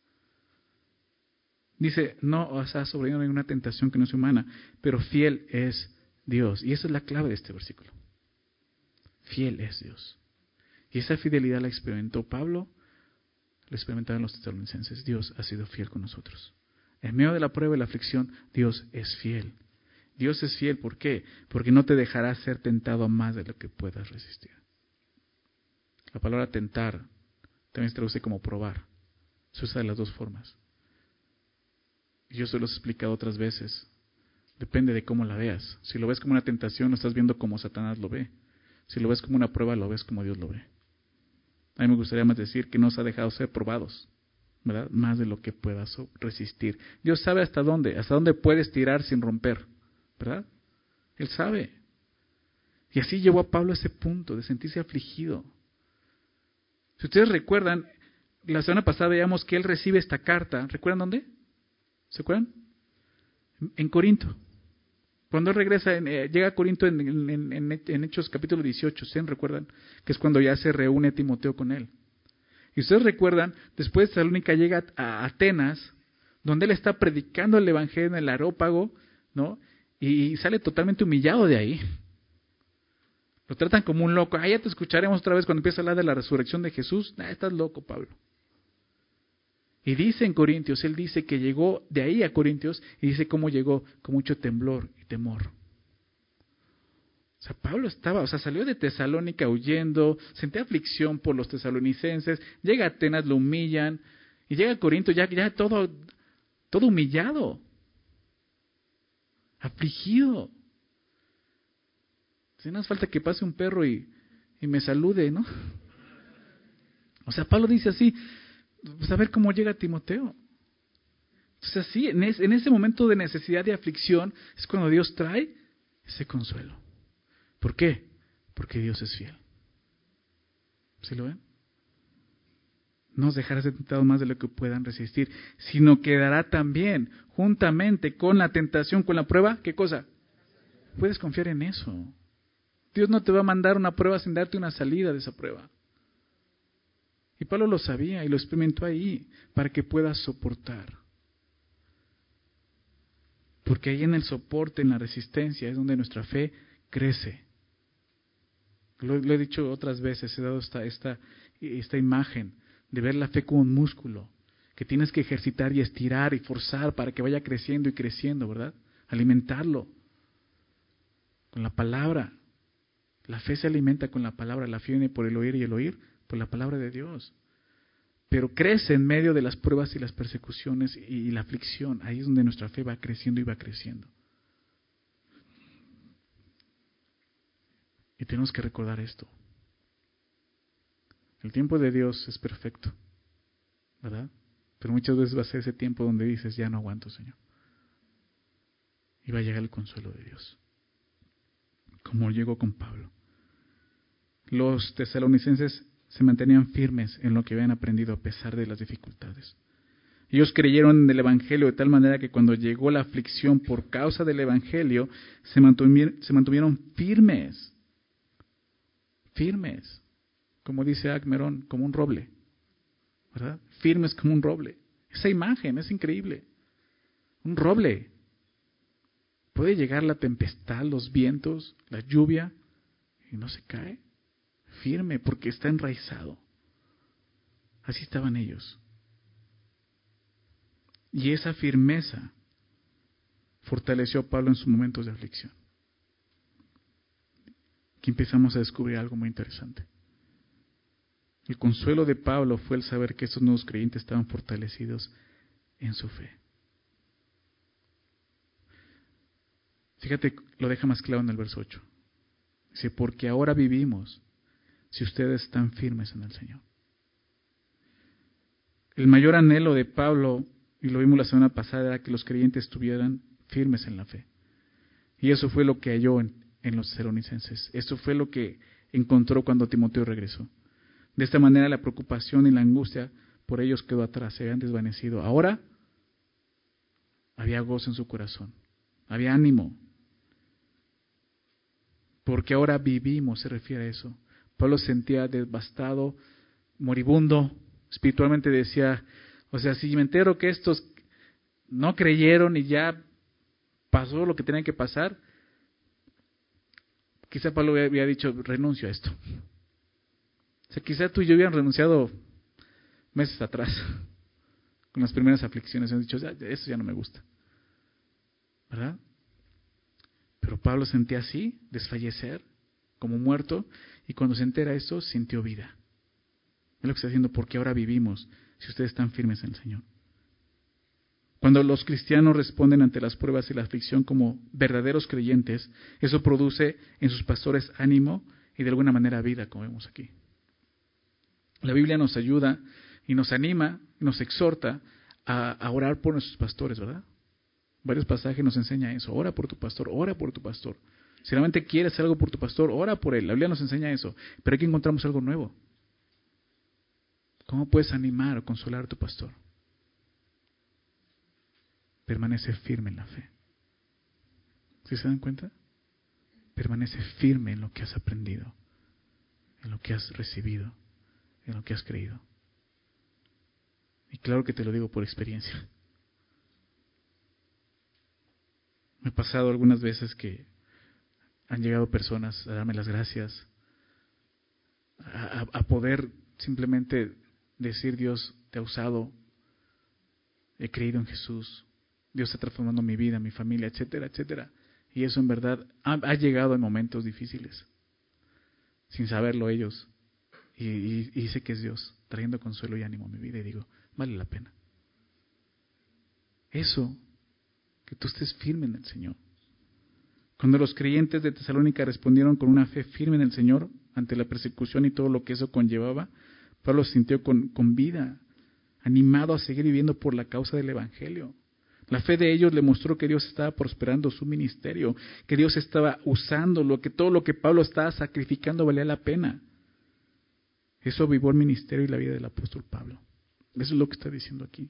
Dice, no os ha sobrevenido ninguna tentación que no sea humana, pero fiel es Dios. Y esa es la clave de este versículo. Fiel es Dios. Y esa fidelidad la experimentó Pablo, la experimentaron los tesalonicenses. Dios ha sido fiel con nosotros. En medio de la prueba y la aflicción, Dios es fiel. Dios es fiel, ¿por qué? Porque no te dejará ser tentado a más de lo que puedas resistir. La palabra tentar también se traduce como probar. Se usa de las dos formas. Y yo se los he explicado otras veces. Depende de cómo la veas. Si lo ves como una tentación, lo estás viendo como Satanás lo ve. Si lo ves como una prueba, lo ves como Dios lo ve. A mí me gustaría más decir que nos ha dejado ser probados. ¿verdad? Más de lo que puedas resistir. Dios sabe hasta dónde puedes tirar sin romper, ¿verdad? Él sabe. Y así llevó a Pablo a ese punto de sentirse afligido. Si ustedes recuerdan, la semana pasada veíamos que él recibe esta carta. ¿Recuerdan dónde? ¿Se acuerdan? En Corinto. Cuando él regresa, llega a Corinto en Hechos capítulo 18, ¿se recuerdan? Que es cuando ya se reúne Timoteo con él. Y ustedes recuerdan, después de Tesalónica llega a Atenas, donde él está predicando el evangelio en el Areópago, ¿no? Y sale totalmente humillado de ahí. Lo tratan como un loco. Ya te escucharemos otra vez cuando empieza a hablar de la resurrección de Jesús. Estás loco, Pablo. Y dice en Corintios, él dice que llegó de ahí a Corintios y dice cómo llegó con mucho temblor y temor. O sea, Pablo salió de Tesalónica huyendo, sentía aflicción por los tesalonicenses, llega a Atenas, lo humillan, y llega a Corinto ya todo humillado, afligido. Si no hace falta que pase un perro y me salude, ¿no? O sea, Pablo dice así, pues a ver cómo llega Timoteo. Entonces así, en ese momento de necesidad, de aflicción, es cuando Dios trae ese consuelo. ¿Por qué? Porque Dios es fiel. ¿Sí lo ven? No os dejará ser tentado más de lo que puedan resistir, sino que dará también, juntamente con la tentación, con la prueba, ¿qué cosa? Puedes confiar en eso. Dios no te va a mandar una prueba sin darte una salida de esa prueba. Y Pablo lo sabía y lo experimentó ahí para que puedas soportar. Porque ahí en el soporte, en la resistencia, es donde nuestra fe crece. Lo he dicho otras veces, he dado esta imagen de ver la fe como un músculo que tienes que ejercitar y estirar y forzar para que vaya creciendo y creciendo, ¿verdad? Alimentarlo con la palabra. La fe se alimenta con la palabra, la fe viene por el oír y el oír por la palabra de Dios. Pero crece en medio de las pruebas y las persecuciones y la aflicción. Ahí es donde nuestra fe va creciendo y va creciendo. Y tenemos que recordar esto. El tiempo de Dios es perfecto, ¿verdad? Pero muchas veces va a ser ese tiempo donde dices, ya no aguanto, Señor. Y va a llegar el consuelo de Dios. Como llegó con Pablo. Los tesalonicenses se mantenían firmes en lo que habían aprendido a pesar de las dificultades. Ellos creyeron en el Evangelio de tal manera que cuando llegó la aflicción por causa del Evangelio, se mantuvieron firmes. Firmes, como dice Agmerón, como un roble, ¿verdad? Firmes como un roble. Esa imagen es increíble. Un roble. Puede llegar la tempestad, los vientos, la lluvia, y no se cae. Firme, porque está enraizado. Así estaban ellos. Y esa firmeza fortaleció a Pablo en sus momentos de aflicción. Aquí empezamos a descubrir algo muy interesante. El consuelo de Pablo fue el saber que estos nuevos creyentes estaban fortalecidos en su fe. Fíjate, lo deja más claro en el verso 8. Dice, porque ahora vivimos si ustedes están firmes en el Señor. El mayor anhelo de Pablo, y lo vimos la semana pasada, era que los creyentes estuvieran firmes en la fe. Y eso fue lo que halló en los tesalonicenses. Esto fue lo que encontró cuando Timoteo regresó. De esta manera la preocupación y la angustia por ellos quedó atrás, se habían desvanecido. Ahora había gozo en su corazón, había ánimo. Porque ahora vivimos, se refiere a eso. Pablo se sentía devastado, moribundo, espiritualmente decía, o sea, si me entero que estos no creyeron y ya pasó lo que tenía que pasar, quizá Pablo había dicho, renuncio a esto. O sea, quizá tú y yo hubieran renunciado meses atrás, con las primeras aflicciones, hemos dicho, eso ya no me gusta, ¿verdad? Pero Pablo sentía así, desfallecer, como muerto, y cuando se entera esto, sintió vida. Es lo que está diciendo, porque ahora vivimos, si ustedes están firmes en el Señor. Cuando los cristianos responden ante las pruebas y la aflicción como verdaderos creyentes, eso produce en sus pastores ánimo y de alguna manera vida, como vemos aquí. La Biblia nos ayuda y nos anima, nos exhorta a orar por nuestros pastores, ¿verdad? Varios pasajes nos enseña eso. Ora por tu pastor, ora por tu pastor. Si realmente quieres hacer algo por tu pastor, ora por él. La Biblia nos enseña eso. Pero aquí encontramos algo nuevo. ¿Cómo puedes animar o consolar a tu pastor? Permanece firme en la fe. ¿Sí se dan cuenta? Permanece firme en lo que has aprendido, en lo que has recibido, en lo que has creído. Y claro que te lo digo por experiencia. Me ha pasado algunas veces que han llegado personas a darme las gracias, a poder simplemente decir: Dios te ha usado, he creído en Jesús, Dios está transformando mi vida, mi familia, etcétera, etcétera. Y eso en verdad ha llegado en momentos difíciles, sin saberlo ellos. Y sé que es Dios trayendo consuelo y ánimo a mi vida, y digo, vale la pena. Eso, que tú estés firme en el Señor. Cuando los creyentes de Tesalónica respondieron con una fe firme en el Señor ante la persecución y todo lo que eso conllevaba, Pablo se sintió con vida, animado a seguir viviendo por la causa del Evangelio. La fe de ellos le mostró que Dios estaba prosperando su ministerio, que Dios estaba usándolo, que todo lo que Pablo estaba sacrificando valía la pena. Eso avivó el ministerio y la vida del apóstol Pablo. Eso es lo que está diciendo aquí.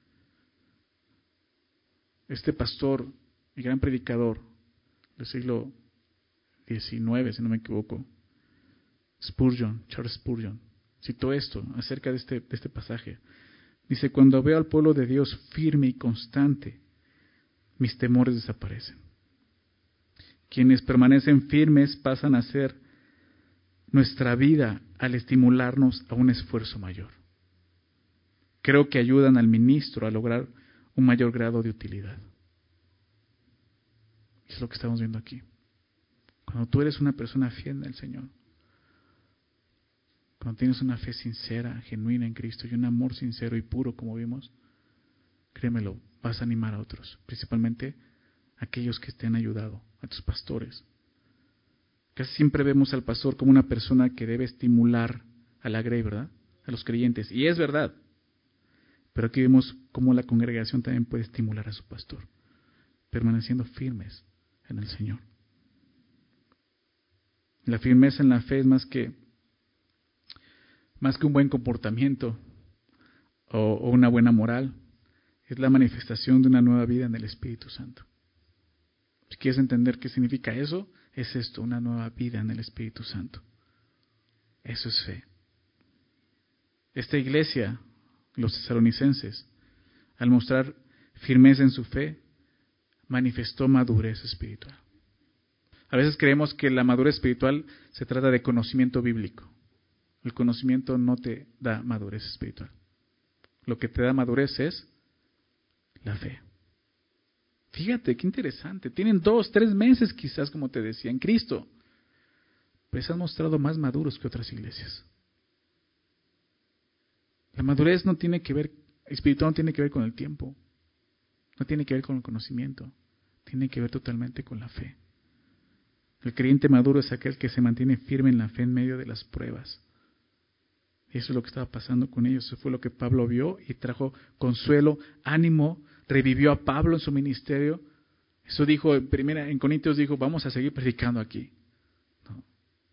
Este pastor y gran predicador del siglo XIX, si no me equivoco, Charles Spurgeon, citó esto acerca de este pasaje. Dice: cuando veo al pueblo de Dios firme y constante, mis temores desaparecen. Quienes permanecen firmes pasan a ser nuestra vida al estimularnos a un esfuerzo mayor. Creo que ayudan al ministro a lograr un mayor grado de utilidad. Es lo que estamos viendo aquí. Cuando tú eres una persona fiel en el Señor, cuando tienes una fe sincera, genuina en Cristo y un amor sincero y puro, como vimos, créemelo, vas a animar a otros, principalmente a aquellos que te han ayudado, a tus pastores. Casi siempre vemos al pastor como una persona que debe estimular a la grey, ¿verdad? A los creyentes. Y es verdad. Pero aquí vemos cómo la congregación también puede estimular a su pastor, permaneciendo firmes en el Señor. La firmeza en la fe es más que un buen comportamiento o una buena moral. Es la manifestación de una nueva vida en el Espíritu Santo. Si quieres entender qué significa eso, es esto, una nueva vida en el Espíritu Santo. Eso es fe. Esta iglesia, los tesalonicenses, al mostrar firmeza en su fe, manifestó madurez espiritual. A veces creemos que la madurez espiritual se trata de conocimiento bíblico. El conocimiento no te da madurez espiritual. Lo que te da madurez es la fe. Fíjate, qué interesante. Tienen 2, 3 meses quizás, como te decía, en Cristo. Pero se han mostrado más maduros que otras iglesias. La madurez no tiene que ver, espiritual no tiene que ver con el tiempo. No tiene que ver con el conocimiento. Tiene que ver totalmente con la fe. El creyente maduro es aquel que se mantiene firme en la fe en medio de las pruebas. Y eso es lo que estaba pasando con ellos. Eso fue lo que Pablo vio y trajo consuelo, ánimo, revivió a Pablo en su ministerio. Eso dijo, en Corintios dijo, vamos a seguir predicando aquí. No.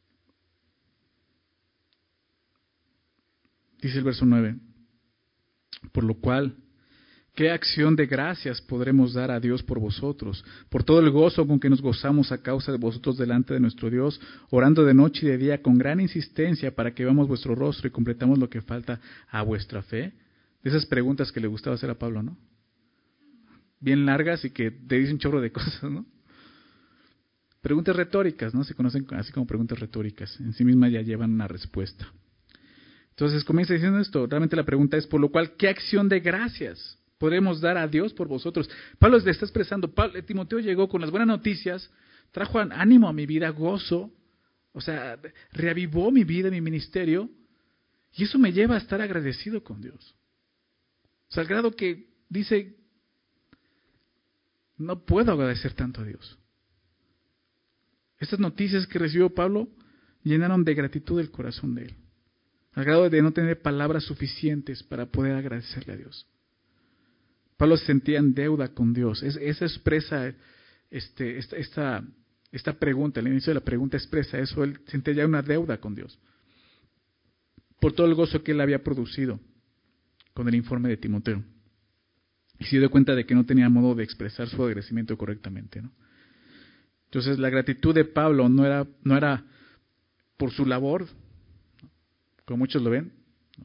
Dice el verso 9, por lo cual, ¿qué acción de gracias podremos dar a Dios por vosotros? Por todo el gozo con que nos gozamos a causa de vosotros delante de nuestro Dios, orando de noche y de día con gran insistencia para que veamos vuestro rostro y completamos lo que falta a vuestra fe. De esas preguntas que le gustaba hacer a Pablo, ¿no? Bien largas y que te dicen un chorro de cosas, ¿no? Preguntas retóricas, ¿no? Se conocen así como preguntas retóricas. En sí mismas ya llevan una respuesta. Entonces comienza diciendo esto. Realmente la pregunta es, por lo cual, ¿qué acción de gracias podemos dar a Dios por vosotros? Pablo le está expresando, Timoteo llegó con las buenas noticias, trajo ánimo a mi vida, gozo, o sea, reavivó mi vida, mi ministerio, y eso me lleva a estar agradecido con Dios. O sea, al grado que dice, no puedo agradecer tanto a Dios. Estas noticias que recibió Pablo llenaron de gratitud el corazón de él. al grado de no tener palabras suficientes para poder agradecerle a Dios. Pablo se sentía en deuda con Dios. Esa expresa esta pregunta, el inicio de la pregunta expresa eso. Él sentía ya una deuda con Dios por todo el gozo que él había producido con el informe de Timoteo. Y se dio cuenta de que no tenía modo de expresar su agradecimiento correctamente, ¿no? Entonces la gratitud de Pablo no era por su labor, como muchos lo ven.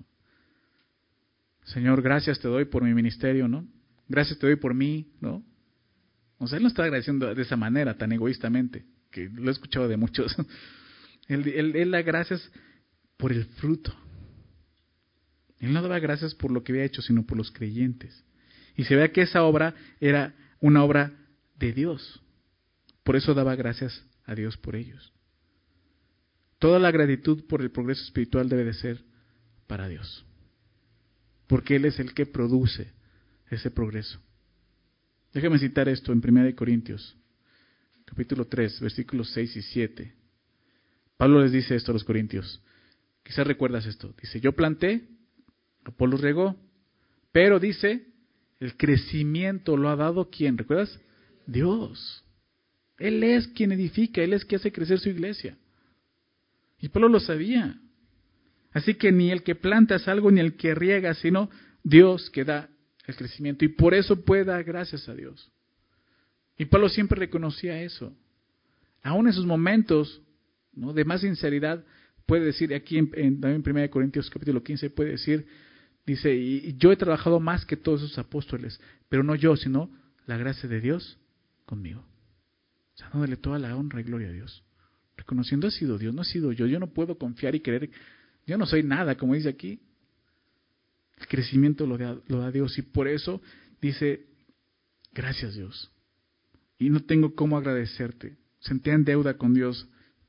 Señor, gracias te doy por mi ministerio, ¿no? Gracias te doy por mí, ¿no? O sea, él no está agradeciendo de esa manera, tan egoístamente, que lo he escuchado de muchos. Él da gracias por el fruto. Él no daba gracias por lo que había hecho, sino por los creyentes. Y se vea que esa obra era una obra de Dios. Por eso daba gracias a Dios por ellos. Toda la gratitud por el progreso espiritual debe de ser para Dios. Porque Él es el que produce ese progreso. Déjame citar esto en 1 Corintios, capítulo 3, versículos 6 y 7. Pablo les dice esto a los corintios. Quizás recuerdas esto. Dice, yo planté, Apolos regó, pero dice, el crecimiento lo ha dado ¿quién? ¿Recuerdas? Dios. Él es quien edifica, Él es quien hace crecer su iglesia. Y Pablo lo sabía. Así que ni el que planta es algo, ni el que riega, sino Dios que da el crecimiento. Y por eso puede dar gracias a Dios. Y Pablo siempre reconocía eso. Aún en sus momentos, ¿no?, de más sinceridad, puede decir, aquí también en 1 Corintios capítulo 15, puede decir, dice, y yo he trabajado más que todos esos apóstoles, pero no yo, sino la gracia de Dios conmigo. O sea, dándole toda la honra y gloria a Dios. Reconociendo, ha sido Dios, no ha sido yo. Yo no puedo confiar y creer, yo no soy nada, como dice aquí. El crecimiento lo da Dios, y por eso dice, gracias Dios. Y no tengo cómo agradecerte. Sentía en deuda con Dios.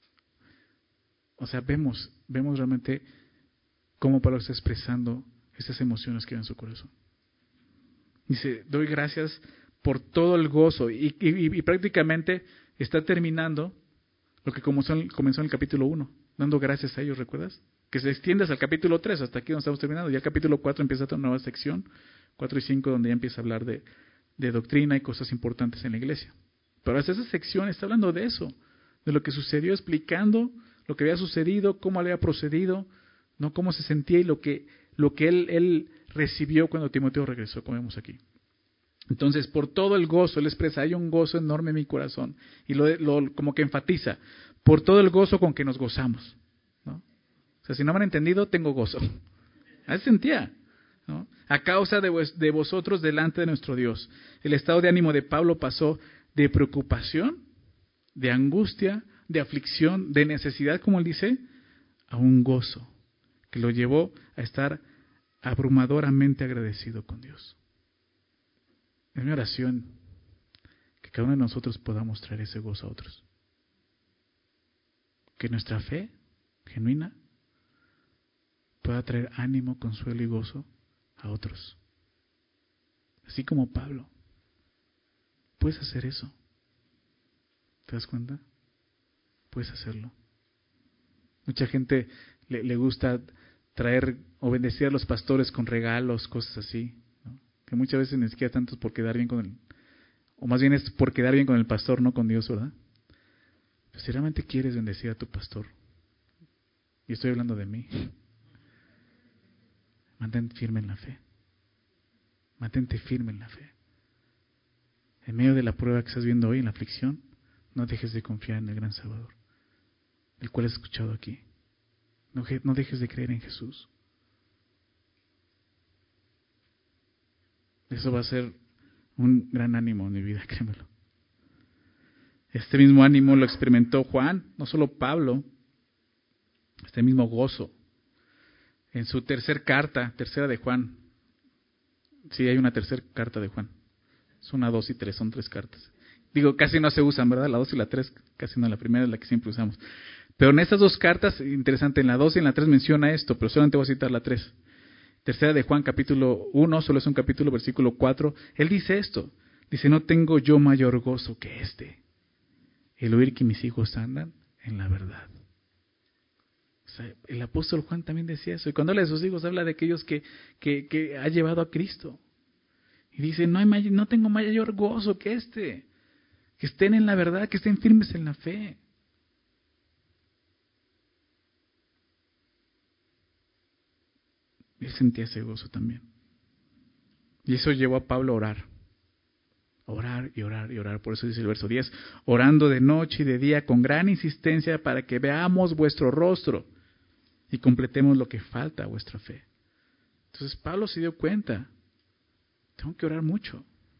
O sea, vemos realmente cómo Pablo está expresando esas emociones que hay en su corazón. Dice, doy gracias por todo el gozo. Y prácticamente está terminando lo que comenzó en el capítulo 1, dando gracias a ellos, ¿recuerdas? Que se extiende hasta el capítulo 3, hasta aquí donde estamos terminando. Ya el capítulo 4 empieza otra nueva sección, 4 y 5, donde ya empieza a hablar de doctrina y cosas importantes en la iglesia. Pero hasta esa sección está hablando de eso, de lo que sucedió, explicando lo que había sucedido, cómo había procedido, no cómo se sentía y lo que él recibió cuando Timoteo regresó, como vemos aquí. Entonces, por todo el gozo, él expresa, hay un gozo enorme en mi corazón, y como que enfatiza, por todo el gozo con que nos gozamos, ¿no? O sea, si no me han entendido, tengo gozo. Así sentía, ¿no? A causa de vosotros delante de nuestro Dios. El estado de ánimo de Pablo pasó de preocupación, de angustia, de aflicción, de necesidad, como él dice, a un gozo que lo llevó a estar abrumadoramente agradecido con Dios. Es mi oración que cada uno de nosotros podamos traer ese gozo a otros. Que nuestra fe genuina pueda traer ánimo, consuelo y gozo a otros. Así como Pablo. Puedes hacer eso. ¿Te das cuenta? Puedes hacerlo. Mucha gente le gusta traer o bendecir a los pastores con regalos, cosas así, ¿no? Que muchas veces ni siquiera tanto es por quedar bien con o más bien es por quedar bien con el pastor, no con Dios, ¿verdad? Pero si realmente quieres bendecir a tu pastor, y estoy hablando de mí, mantente firme en la fe. Mantente firme en la fe. En medio de la prueba que estás viendo hoy, en la aflicción, no dejes de confiar en el gran Salvador, el cual has escuchado aquí. No dejes de creer en Jesús. Eso va a ser un gran ánimo en mi vida, créemelo. Este mismo ánimo lo experimentó Juan, no solo Pablo, este mismo gozo. En su tercera de Juan. Sí, hay una tercera carta de Juan. Es 1, 2 y 3, son 3 cartas. Digo, casi no se usan, ¿verdad? La 2 y la 3, casi no, la primera es la que siempre usamos. Pero en estas 2 cartas, interesante, en la 2 y en la 3 menciona esto, pero solamente voy a citar la 3. Tercera de Juan, capítulo 1, solo es un capítulo, versículo 4. Él dice esto, dice, no tengo yo mayor gozo que este, el oír que mis hijos andan en la verdad. O sea, el apóstol Juan también decía eso. Y cuando habla de sus hijos, habla de aquellos que ha llevado a Cristo. Y dice, no tengo mayor gozo que este. Que estén en la verdad, que estén firmes en la fe. Él sentía ese gozo también. Y eso llevó a Pablo a orar. Orar y orar y orar. Por eso dice el verso 10. Orando de noche y de día con gran insistencia para que veamos vuestro rostro y completemos lo que falta a vuestra fe. Entonces Pablo se dio cuenta. Tengo que orar mucho.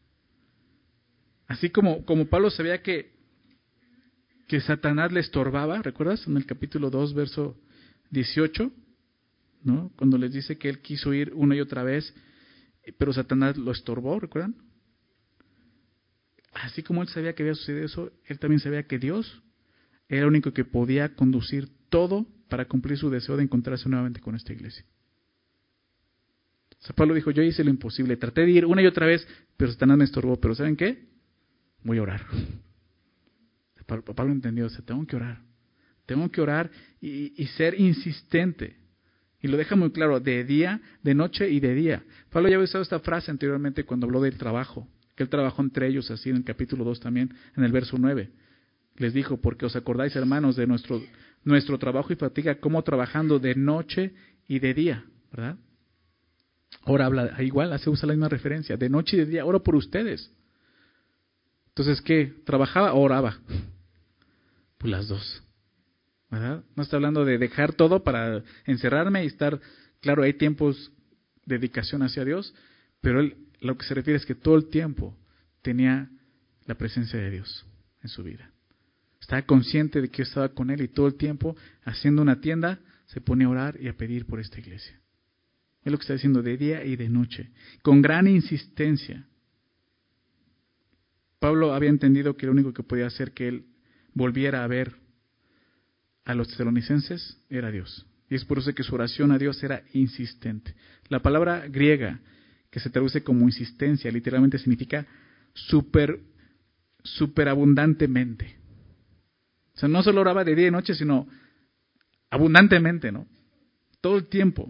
Así como Pablo sabía que Satanás le estorbaba. ¿Recuerdas? En el capítulo 2, verso 18. ¿No? Cuando les dice que él quiso ir una y otra vez, pero Satanás lo estorbó, ¿recuerdan? Así como él sabía que había sucedido eso, él también sabía que Dios era el único que podía conducir todo para cumplir su deseo de encontrarse nuevamente con esta iglesia. O sea, Pablo dijo, yo hice lo imposible, traté de ir una y otra vez, pero Satanás me estorbó, pero ¿saben qué? Voy a orar. Pablo entendió, o sea, tengo que orar y ser insistente. Y lo deja muy claro, de día, de noche y de día. Pablo ya había usado esta frase anteriormente cuando habló del trabajo, que él trabajó entre ellos, así en el capítulo 2 también, en el verso 9. Les dijo, porque os acordáis, hermanos, de nuestro trabajo y fatiga, como trabajando de noche y de día, ¿verdad? Ahora habla, igual, se usa la misma referencia, de noche y de día, oro por ustedes. Entonces, ¿qué? ¿Trabajaba o oraba? Pues las dos. ¿Verdad? No está hablando de dejar todo para encerrarme y estar, claro, hay tiempos de dedicación hacia Dios, pero él lo que se refiere es que todo el tiempo tenía la presencia de Dios en su vida. Estaba consciente de que yo estaba con él y todo el tiempo, haciendo una tienda, se pone a orar y a pedir por esta iglesia. Es lo que está diciendo de día y de noche, con gran insistencia. Pablo había entendido que lo único que podía hacer que él volviera a ver a los tesalonicenses era Dios. Y es por eso que su oración a Dios era insistente. La palabra griega que se traduce como insistencia literalmente significa superabundantemente. O sea, no solo oraba de día y noche, sino abundantemente, ¿no? Todo el tiempo.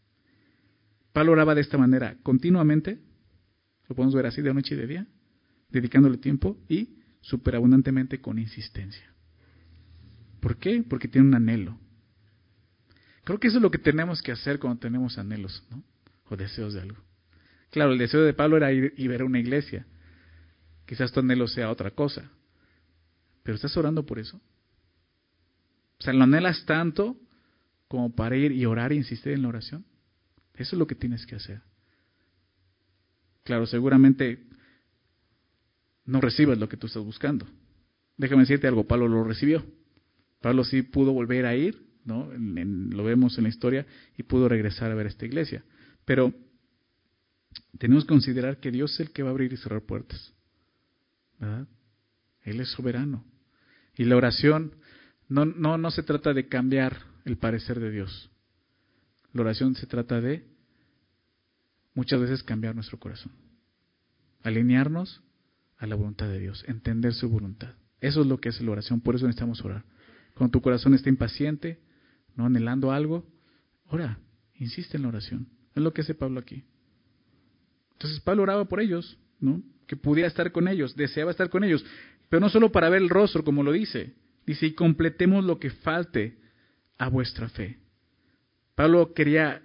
Pablo oraba de esta manera, continuamente, lo podemos ver así de noche y de día, dedicándole tiempo y superabundantemente con insistencia. ¿Por qué? Porque tiene un anhelo. Creo que eso es lo que tenemos que hacer cuando tenemos anhelos, ¿no? O deseos de algo. Claro, el deseo de Pablo era ir y ver una iglesia. Quizás tu anhelo sea otra cosa. Pero ¿estás orando por eso? O sea, ¿lo anhelas tanto como para ir y orar e insistir en la oración? Eso es lo que tienes que hacer. Claro, seguramente no recibes lo que tú estás buscando. Déjame decirte algo, Pablo lo recibió. Pablo sí pudo volver a ir, ¿no? Lo vemos en la historia, y pudo regresar a ver esta iglesia. Pero tenemos que considerar que Dios es el que va a abrir y cerrar puertas, ¿verdad? Él es soberano. Y la oración no se trata de cambiar el parecer de Dios. La oración se trata de muchas veces cambiar nuestro corazón. Alinearnos a la voluntad de Dios, entender su voluntad. Eso es lo que es la oración, por eso necesitamos orar. Cuando tu corazón está impaciente, no anhelando algo, ora, insiste en la oración. Es lo que hace Pablo aquí. Entonces Pablo oraba por ellos, ¿no? Que pudiera estar con ellos, deseaba estar con ellos, pero no solo para ver el rostro, como lo dice. Dice, y completemos lo que falte a vuestra fe. Pablo quería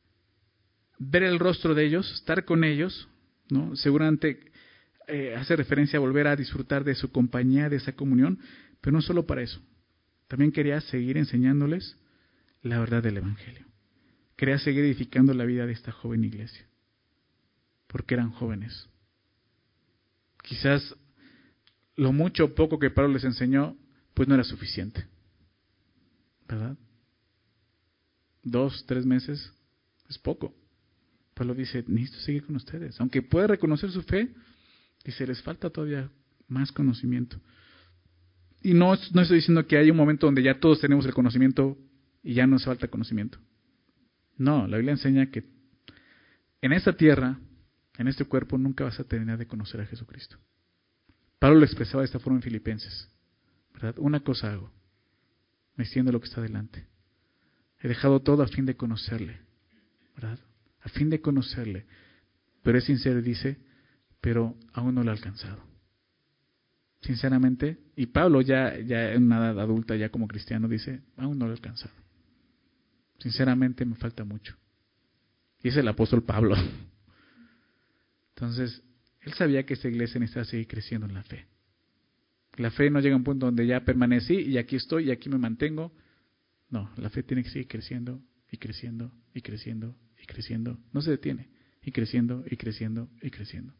ver el rostro de ellos, estar con ellos, ¿no? Seguramente hace referencia a volver a disfrutar de su compañía, de esa comunión, pero no solo para eso. También quería seguir enseñándoles la verdad del Evangelio. Quería seguir edificando la vida de esta joven iglesia, porque eran jóvenes. Quizás lo mucho o poco que Pablo les enseñó, pues no era suficiente, ¿verdad? 2, 3 meses es poco. Pablo dice, necesito seguir con ustedes. Aunque pueda reconocer su fe, dice, les falta todavía más conocimiento. Y no estoy diciendo que hay un momento donde ya todos tenemos el conocimiento y ya nos falta conocimiento. No, la Biblia enseña que en esta tierra, en este cuerpo, nunca vas a terminar de conocer a Jesucristo. Pablo lo expresaba de esta forma en Filipenses, ¿verdad? Una cosa hago, me extiendo lo que está delante. He dejado todo a fin de conocerle, ¿verdad? A fin de conocerle. Pero es sincero y dice, pero aún no lo he alcanzado. Sinceramente, y Pablo ya en una edad adulta, ya como cristiano, dice, aún no lo he alcanzado. Sinceramente me falta mucho. Y es el apóstol Pablo. Entonces, él sabía que esta iglesia necesitaba seguir creciendo en la fe. La fe no llega a un punto donde ya permanecí y aquí estoy y aquí me mantengo. No, la fe tiene que seguir creciendo y creciendo y creciendo y creciendo. No se detiene. Y creciendo y creciendo y creciendo.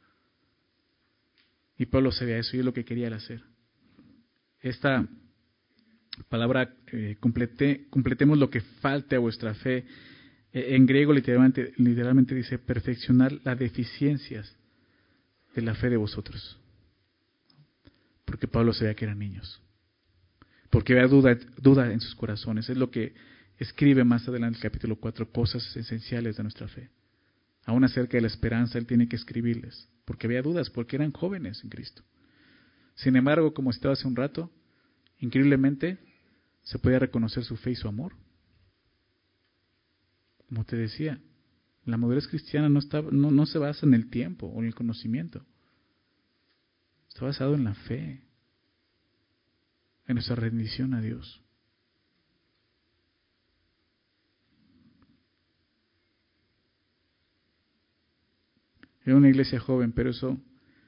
Y Pablo sabía eso y es lo que quería hacer. Esta palabra, completemos lo que falte a vuestra fe. En griego literalmente dice perfeccionar las deficiencias de la fe de vosotros. Porque Pablo sabía que eran niños. Porque había duda en sus corazones. Es lo que escribe más adelante en el capítulo 4, cosas esenciales de nuestra fe. Aún acerca de la esperanza, él tiene que escribirles. Porque había dudas, porque eran jóvenes en Cristo. Sin embargo, como estaba hace un rato, increíblemente se podía reconocer su fe y su amor. Como te decía, la madurez cristiana no se basa en el tiempo o en el conocimiento. Está basado en la fe, en nuestra rendición a Dios. Era una iglesia joven, pero eso,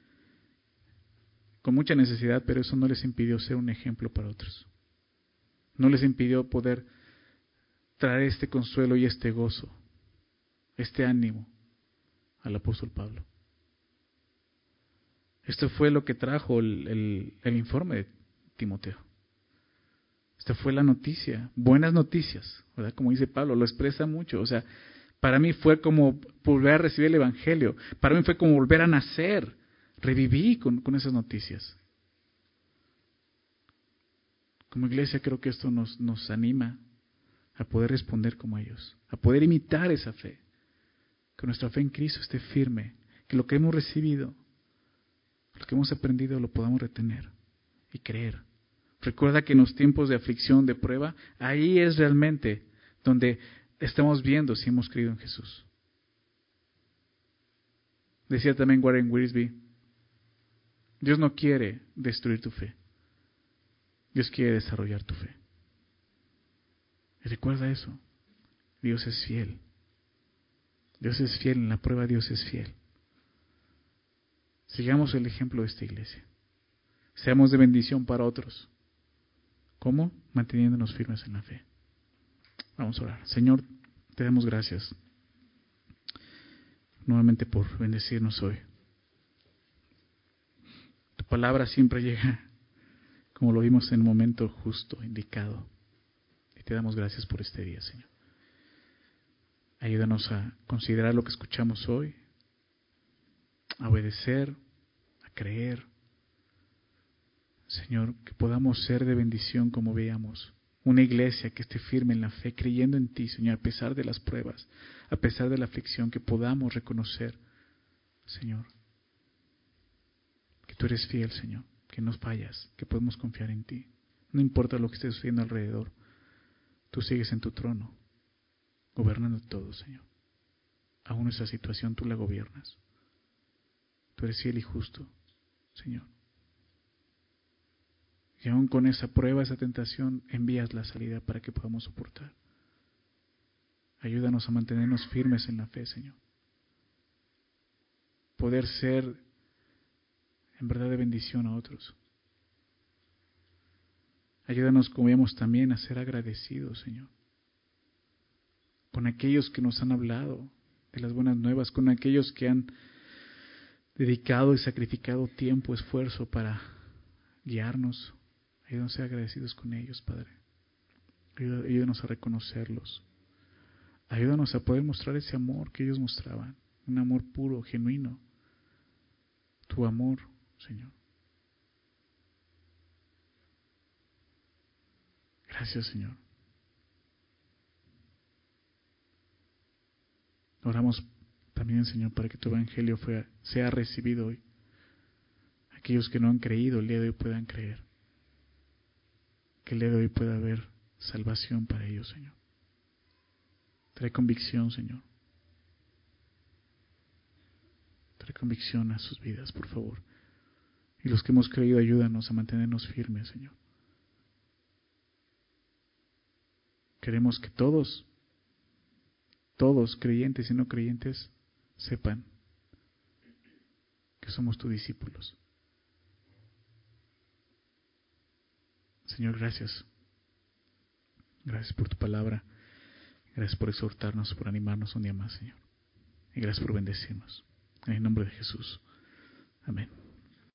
con mucha necesidad, pero eso no les impidió ser un ejemplo para otros. No les impidió poder traer este consuelo y este gozo, este ánimo al apóstol Pablo. Esto fue lo que trajo el informe de Timoteo. Esta fue la noticia, buenas noticias, ¿verdad? Como dice Pablo, lo expresa mucho. O sea, para mí fue como volver a recibir el Evangelio. Para mí fue como volver a nacer. Reviví con esas noticias. Como iglesia creo que esto nos anima a poder responder como ellos, a poder imitar esa fe. Que nuestra fe en Cristo esté firme, que lo que hemos recibido, lo que hemos aprendido lo podamos retener y creer. Recuerda que en los tiempos de aflicción, de prueba, ahí es realmente donde estamos viendo si hemos creído en Jesús. Decía también Warren Wiersbe, Dios no quiere destruir tu fe, Dios quiere desarrollar tu fe. Y recuerda eso, Dios es fiel. Dios es fiel, en la prueba Dios es fiel. Sigamos el ejemplo de esta iglesia. Seamos de bendición para otros. ¿Cómo? Manteniéndonos firmes en la fe. Vamos a orar. Señor, te damos gracias nuevamente por bendecirnos hoy. Tu palabra siempre llega, como lo vimos en el momento justo, indicado. Y te damos gracias por este día, Señor. Ayúdanos a considerar lo que escuchamos hoy, a obedecer, a creer. Señor, que podamos ser de bendición como veíamos. Una iglesia que esté firme en la fe, creyendo en ti, Señor, a pesar de las pruebas, a pesar de la aflicción, que podamos reconocer, Señor, que tú eres fiel, Señor, que no fallas, que podemos confiar en ti. No importa lo que esté sucediendo alrededor, tú sigues en tu trono, gobernando todo, Señor. Aún nuestra situación tú la gobiernas. Tú eres fiel y justo, Señor. Y aún con esa prueba, esa tentación, envías la salida para que podamos soportar. Ayúdanos a mantenernos firmes en la fe, Señor. Poder ser en verdad de bendición a otros. Ayúdanos, como vemos también, a ser agradecidos, Señor. Con aquellos que nos han hablado de las buenas nuevas, con aquellos que han dedicado y sacrificado tiempo, esfuerzo para guiarnos. Ayúdanos a ser agradecidos con ellos, Padre. Ayúdanos a reconocerlos. Ayúdanos a poder mostrar ese amor que ellos mostraban. Un amor puro, genuino. Tu amor, Señor. Gracias, Señor. Oramos también, Señor, para que tu evangelio sea recibido hoy. Aquellos que no han creído, el día de hoy puedan creer. Que el día de hoy pueda haber salvación para ellos, Señor. Trae convicción, Señor. Trae convicción a sus vidas, por favor. Y los que hemos creído, ayúdanos a mantenernos firmes, Señor. Queremos que todos, creyentes y no creyentes, sepan que somos tus discípulos. Señor, gracias. Gracias por tu palabra. Gracias por exhortarnos, por animarnos un día más, Señor. Y gracias por bendecirnos. En el nombre de Jesús. Amén.